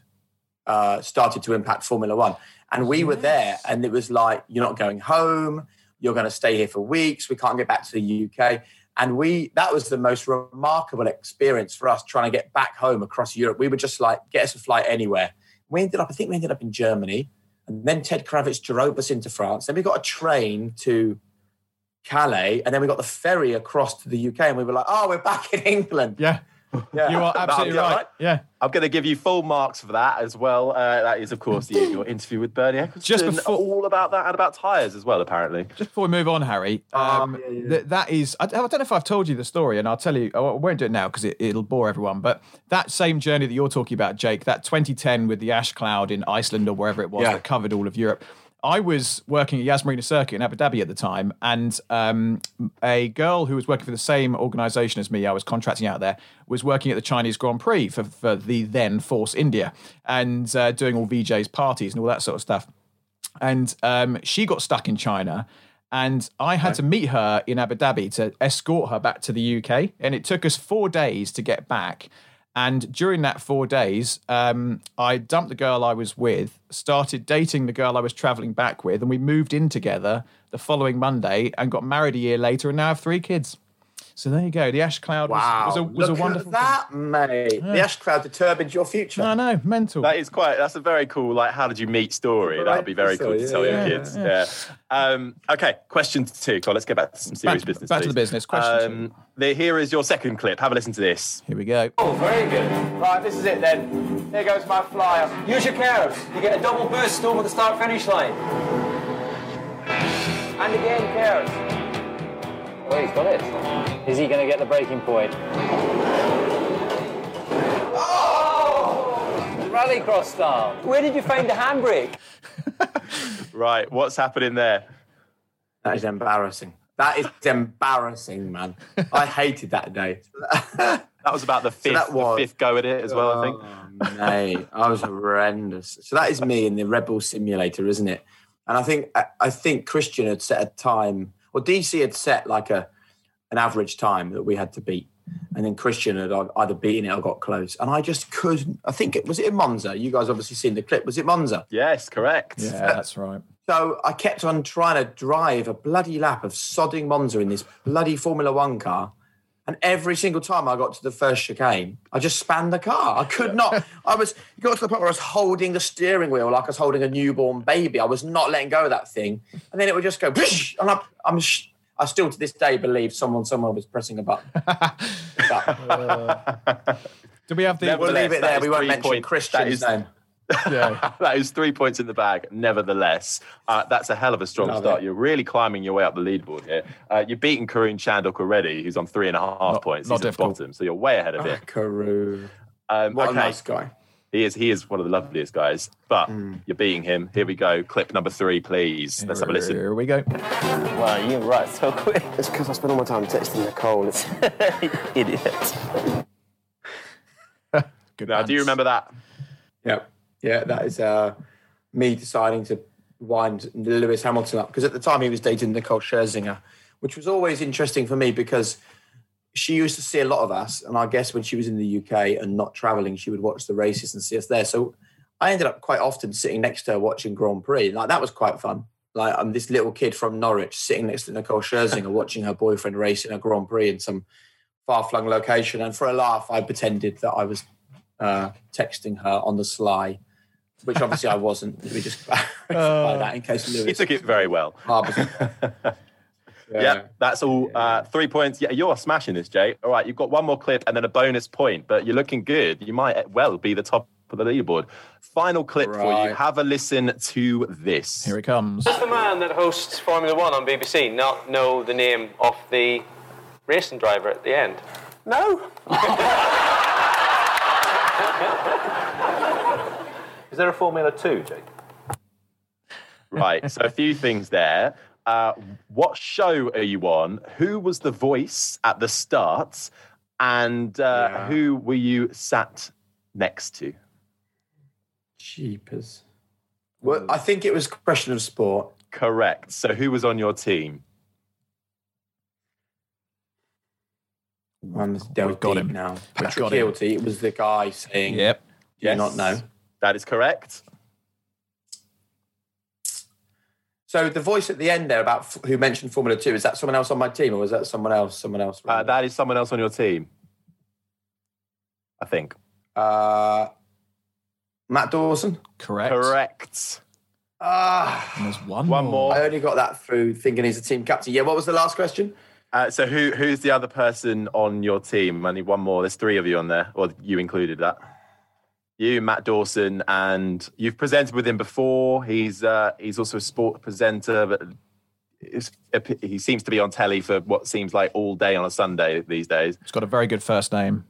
uh, started to impact Formula One, and we were there, and it was like, you're not going home, you're going to stay here for weeks, we can't get back to the U K, and we that was the most remarkable experience for us trying to get back home across Europe. We were just like, get us a flight anywhere. We ended up, I think we ended up in Germany, and then Ted Kravitz drove us into France. Then we got a train to Calais, and then we got the ferry across to the U K, and we were like, oh, we're back in England. Yeah. Yeah. You are absolutely right. right. Yeah. I'm going to give you full marks for that as well. Uh, that is, of course, the, your interview with Bernie Ecclestone. Just before, all about that and about tyres as well, apparently. Just before we move on, Harry, um, oh, yeah, yeah. Th- that is, I, I don't know if I've told you the story, and I'll tell you, I won't do it now because it, it'll bore everyone, but that same journey that you're talking about, Jake, that twenty ten with the ash cloud in Iceland or wherever it was yeah. that covered all of Europe, I was working at Yas Marina Circuit in Abu Dhabi at the time, and um, a girl who was working for the same organisation as me, I was contracting out there, was working at the Chinese Grand Prix for, for the then Force India, and uh, doing all V J's parties and all that sort of stuff. And um, she got stuck in China, and I had to meet her in Abu Dhabi to escort her back to the U K, and it took us four days to get back. And during that four days, um, I dumped the girl I was with, started dating the girl I was travelling back with, and we moved in together the following Monday and got married a year later and now have three kids. So there you go. The ash cloud wow. was, was, a, was Look a wonderful at that, thing. mate. Yeah. The ash cloud determined your future. I know, mental. That is quite, that's a very cool, like, how did you meet story. Right. That would be very so, cool to yeah, tell yeah, your kids. Yeah. yeah. Um, okay, question two. So let's get back to some serious back, business. Back please. to the business. Question um, the, Here is your second clip. Have a listen to this. Here we go. Oh, very good. Right, this is it then. Here goes my flyer. Use your curves. You get a double boost over the start-finish line. And again, curves. Oh, he's got it. Is he going to get the breaking point? Oh! Rallycross style. Where did you find the handbrake? Right, what's happening there? That is embarrassing. That is embarrassing, man. I hated that day. That was about the fifth, so was, the fifth go at it as well, oh, I think. Mate, I was horrendous. So that is me in the Rebel Simulator, isn't it? And I think I, I think Christian had set a time, or D C had set like a an average time that we had to beat. And then Christian had either beaten it or got close. And I just couldn't. I think it was it in Monza. You guys obviously seen the clip. Was it Monza? Yes, correct. Yeah, that's right. So I kept on trying to drive a bloody lap of sodding Monza in this bloody Formula One car. And every single time I got to the first chicane, I just spanned the car. I could not. I was, it got to the point where I was holding the steering wheel like I was holding a newborn baby. I was not letting go of that thing. And then it would just go, whoosh, and I, I'm, I still to this day believe someone somewhere was pressing a button. But, uh, do we have the... We'll leave it there. We won't mention point. Christian's name. Yeah, that is three points in the bag. Nevertheless, uh, that's a hell of a strong Love start. It. You're really climbing your way up the leaderboard here. Uh, you've beaten Karun Chandhok already, who's on three and a half not, points. Not He's difficult. at the bottom, so you're way ahead of oh, him. Karun, um, what okay. a nice guy. He is. He is one of the loveliest guys. But mm. you're beating him. Here we go. Clip number three, please. Let's have a listen. Here we go. Wow, you right so quick. It's because I spend all my time texting Nicole. It's idiot. Good. Now, do you remember that? Yeah. Yeah, that is uh, me deciding to wind Lewis Hamilton up. Because at the time he was dating Nicole Scherzinger, which was always interesting for me because she used to see a lot of us. And I guess when she was in the U K and not travelling, she would watch the races and see us there. So I ended up quite often sitting next to her watching Grand Prix. Like, that was quite fun. Like, I'm this little kid from Norwich sitting next to Nicole Scherzinger watching her boyfriend race in a Grand Prix in some far-flung location. And for a laugh, I pretended that I was uh, texting her on the sly, which obviously I wasn't. We just clarify uh, that in case Lewis... He took it very well. yeah. yeah, that's all. Uh, three points. Yeah, you're smashing this, Jay. All right, you've got one more clip and then a bonus point, but you're looking good. You might well be the top of the leaderboard. Final clip right. for you. Have a listen to this. Here it comes. Does the man that hosts Formula One on B B C not know the name of the racing driver at the end? No. Is there a Formula Two, Jake? Right, so a few things there. Uh, what show are you on? Who was the voice at the start? And uh, Yeah. who were you sat next to? Jeepers. Well, I think it was Question of Sport. Correct. So who was on your team? I'm delved got deep him. now. We've Patrick got him. Keelty. It was the guy saying, Yep. do you not know? That is correct. So the voice at the end there about f- who mentioned Formula Two, is that someone else on my team, or was that someone else? Someone else? Uh, that is someone else on your team, I think. Uh, Matt Dawson. Correct. Correct. Ah, And there's one, One more. more. I only got that through thinking he's a team captain. Yeah. What was the last question? Uh, so who who's the other person on your team? I need one more. There's three of you on there, or you included that. You, Matt Dawson, and you've presented with him before. He's uh, he's also a sport presenter, but it's, he seems to be on telly for what seems like all day on a Sunday these days. He's got a very good first name.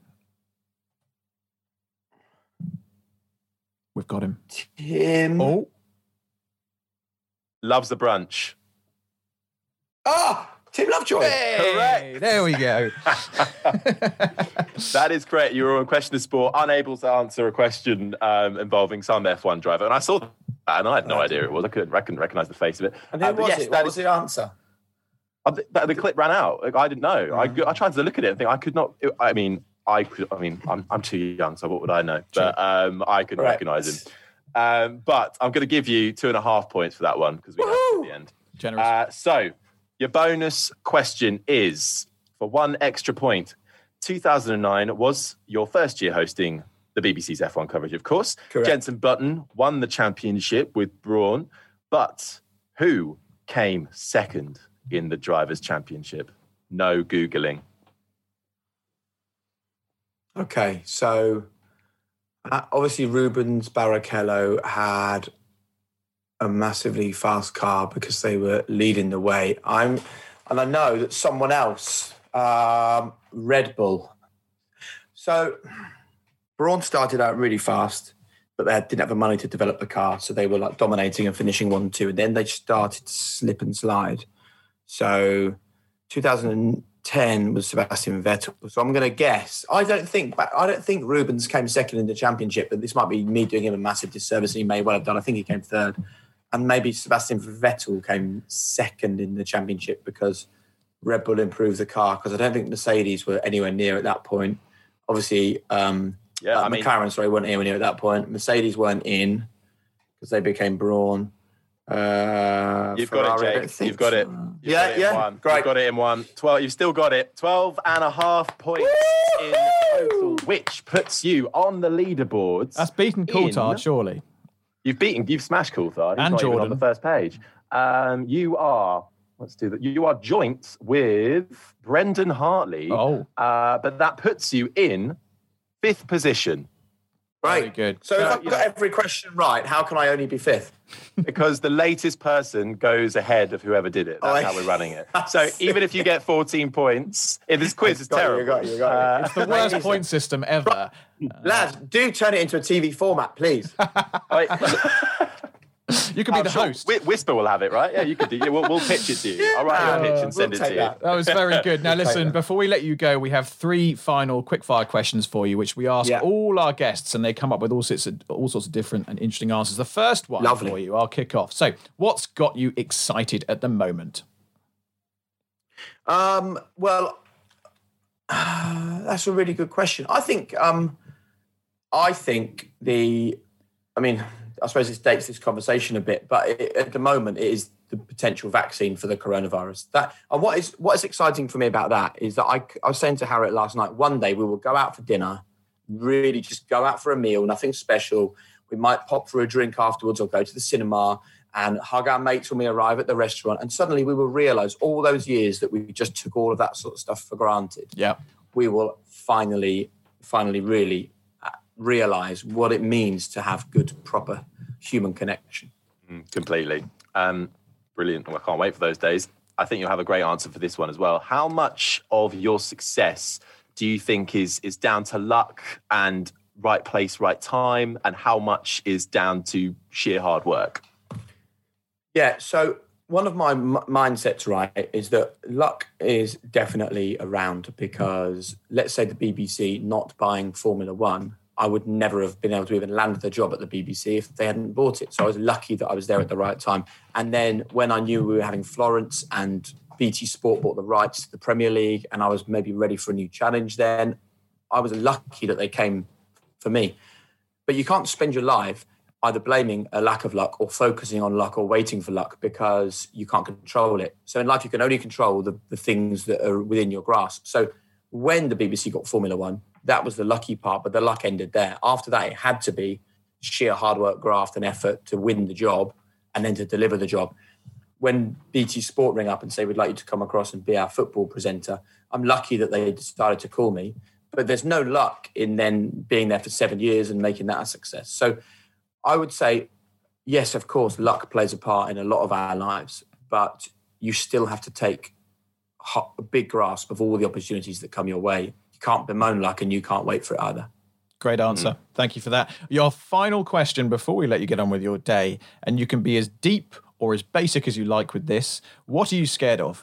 We've got him. Tim. Oh. Loves the brunch. Ah, Tim Lovejoy. Correct. There we go. That is correct. You were on Question of Sport, unable to answer a question um, involving some F one driver. And I saw that, and I had no idea who it was. I couldn't, I couldn't recognise the face of it. And who Uh, but was yes, it? that What was is- the answer? Uh, the, the clip ran out. Like, I didn't know. I, I tried to look at it and think I could not. I mean, I could. I mean, I'm I'm too young, so what would I know? But um, I couldn't Correct. recognise him. Um, but I'm going to give you two and a half points for that one because we had it at the end. Generous. Uh, so your bonus question is for one extra point. two thousand nine was your first year hosting the B B C's F one coverage, of course. Correct. Jenson Button won the championship with Brawn, but who came second in the Drivers' Championship? No Googling. Okay, so uh, obviously Rubens Barrichello had a massively fast car because they were leading the way. I'm, and I know that someone else, um, Red Bull. So Brawn started out really fast, but they didn't have the money to develop the car, so they were like dominating and finishing one and two, and then they started to slip and slide. So two thousand ten was Sebastian Vettel. So I'm going to guess. I don't think. I don't think Rubens came second in the championship, but this might be me doing him a massive disservice. And he may well have done. I think he came third, and maybe Sebastian Vettel came second in the championship because Red Bull improved the car. Because I don't think Mercedes were anywhere near at that point. Obviously, um, Yeah, uh, I mean- McLaren, sorry, weren't anywhere near at that point. Mercedes weren't in because they became Brawn. Uh, You've Ferrari, I got it, don't Jake. think You've got it. so. You've Yeah, got it in yeah, one. great. You've got it in one. twelve, you've still got it. twelve and a half points in total, which puts you on the leaderboards. That's beaten Coulthard, in- surely. You've beaten, you've smashed Coulthard. He's And not even Jordan. on the first page. Um, you are, let's do that. You are joint with Brendan Hartley. Oh. Uh, but that puts you in fifth position. Right. Very good. So if So, I've got every question right, how can I only be fifth? Because the latest person goes ahead of whoever did it. That's Oh, I- how we're running it. So even if you get fourteen points, if this quiz is Got you, terrible. got you, got you. Uh, It's the worst point system ever. Lads, do turn it into a T V format, please. wait. You can be I'm the sure host. Whi- Whisper will have it, right? Yeah, you could do. Yeah, we'll, we'll pitch it to you. I'll write you a pitch and send we'll it to take you. that. That was very good. Now, Take listen, that. before we let you go, we have three final quickfire questions for you, which we ask Yeah. all our guests, and they come up with all sorts of, all sorts of different and interesting answers. The first one Lovely. for you, I'll kick off. So, what's got you excited at the moment? Um, well, that's a really good question. I think, um, I think the, I mean, I suppose it dates this conversation a bit, but it, at the moment, it is the potential vaccine for the coronavirus. That and what is what is exciting for me about that is that I, I was saying to Harriet last night, one day we will go out for dinner, really just go out for a meal, nothing special. We might pop for a drink afterwards or go to the cinema and hug our mates when we arrive at the restaurant. And suddenly we will realise all those years that we just took all of that sort of stuff for granted. Yeah. We will finally, finally really realise what it means to have good, proper human connection. Mm, completely. Um, brilliant. Well, I can't wait for those days. I think you'll have a great answer for this one as well. How much of your success do you think is is down to luck and right place, right time, and how much is down to sheer hard work? Yeah, so one of my m- mindsets, right, is that luck is definitely around because let's say the B B C not buying Formula One, I would never have been able to even land the job at the B B C if they hadn't bought it. So I was lucky that I was there at the right time. And then when I knew we were having Florence and B T Sport bought the rights to the Premier League and I was maybe ready for a new challenge then, I was lucky that they came for me. But you can't spend your life either blaming a lack of luck or focusing on luck or waiting for luck because you can't control it. So in life, you can only control the, the things that are within your grasp. So when the B B C got Formula One, that was the lucky part, but the luck ended there. After that, it had to be sheer hard work, graft and effort to win the job and then to deliver the job. When B T Sport ring up and say, we'd like you to come across and be our football presenter, I'm lucky that they decided to call me. But there's no luck in then being there for seven years and making that a success. So I would say, yes, of course, luck plays a part in a lot of our lives, but you still have to take a big grasp of all the opportunities that come your way. You can't bemoan luck and you can't wait for it either. Great answer. Mm-hmm. Thank you for that. Your final question before we let you get on with your day, and you can be as deep or as basic as you like with this. What are you scared of?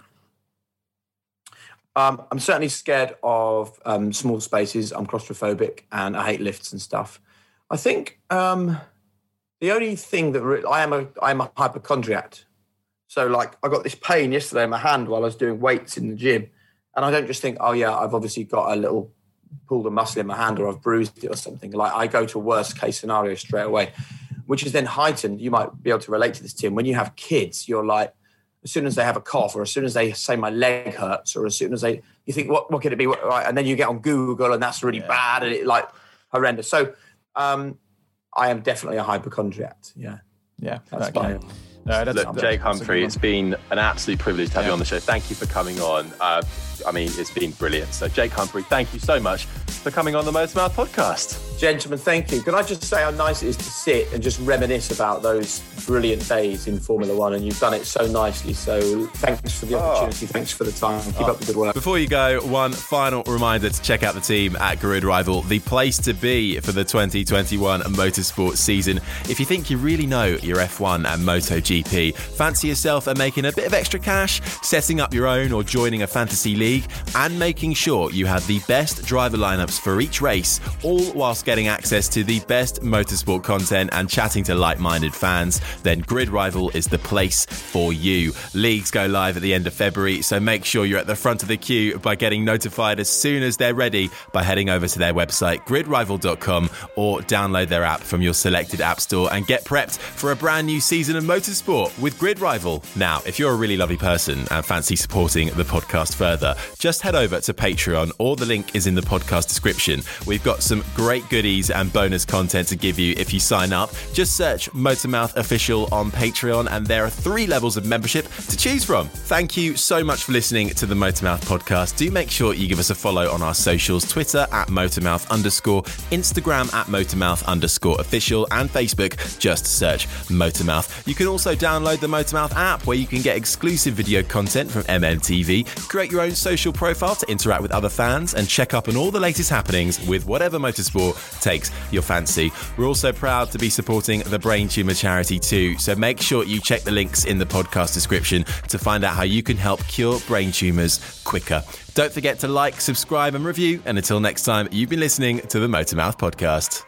Um, I'm certainly scared of um, small spaces. I'm claustrophobic and I hate lifts and stuff. I think um, the only thing that re- I am a I'm a hypochondriac. So like I got this pain yesterday in my hand while I was doing weights in the gym. And I don't just think, oh yeah, I've obviously got a little pulled a muscle in my hand or I've bruised it or something. Like I go to a worst case scenario straight away, which is then heightened. You might be able to relate to this, Tim. When you have kids, you're like, as soon as they have a cough or as soon as they say my leg hurts or as soon as they, you think, what, what could it be? What, right? And then you get on Google and that's really yeah. bad and it like horrendous. So um, I am definitely a hypochondriac. Yeah. Yeah. That's okay. my... No, that's, Look, Jake Humphrey, it's been an absolute privilege to have yeah. you on the show. Thank you for coming on. Uh, I mean, it's been brilliant. So, Jake Humphrey, thank you so much for coming on the Motormouth podcast. Gentlemen, thank you. Can I just say how nice it is to sit and just reminisce about those brilliant days in Formula One? And you've done it so nicely. So, thanks for the opportunity. Oh. Thanks for the time. Keep oh. up the good work. Before you go, one final reminder to check out the team at Grid Rival, the place to be for the twenty twenty-one motorsport season. If you think you really know your F one and MotoGP, fancy yourself and making a bit of extra cash, setting up your own or joining a fantasy league, and making sure you have the best driver lineups for each race, all whilst getting access to the best motorsport content and chatting to like-minded fans, then Grid Rival is the place for you. Leagues go live at the end of February, so make sure you're at the front of the queue by getting notified as soon as they're ready by heading over to their website, grid rival dot com, or download their app from your selected app store and get prepped for a brand new season of motorsport with Grid Rival. Now, if you're a really lovely person and fancy supporting the podcast further, just head over to Patreon, or the link is in the podcast description. We've got some great goodies and bonus content to give you if you sign up. Just search Motormouth Official on Patreon, and there are three levels of membership to choose from. Thank you so much for listening to the Motormouth podcast. Do make sure you give us a follow on our socials, Twitter at Motormouth underscore, Instagram at Motormouth underscore official, and Facebook, just search Motormouth. You can also download the Motormouth app where you can get exclusive video content from M M T V, create your own social profile to interact with other fans, and check up on all the latest happenings with whatever motorsport takes your fancy. We're also proud to be supporting the Brain Tumour charity too, so make sure you check the links in the podcast description to find out how you can help cure brain tumours quicker. Don't forget to like, subscribe and review, and until next time, you've been listening to the Motormouth podcast.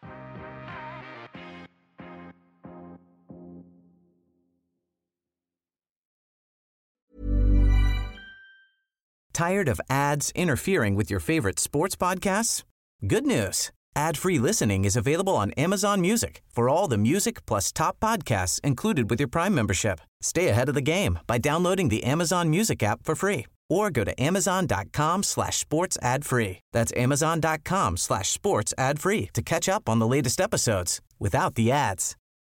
Tired of ads interfering with your favorite sports podcasts? Good news. Ad-free listening is available on Amazon Music for all the music plus top podcasts included with your Prime membership. Stay ahead of the game by downloading the Amazon Music app for free, or go to amazon.com slash sports ad free. That's amazon.com slash sports ad free to catch up on the latest episodes without the ads.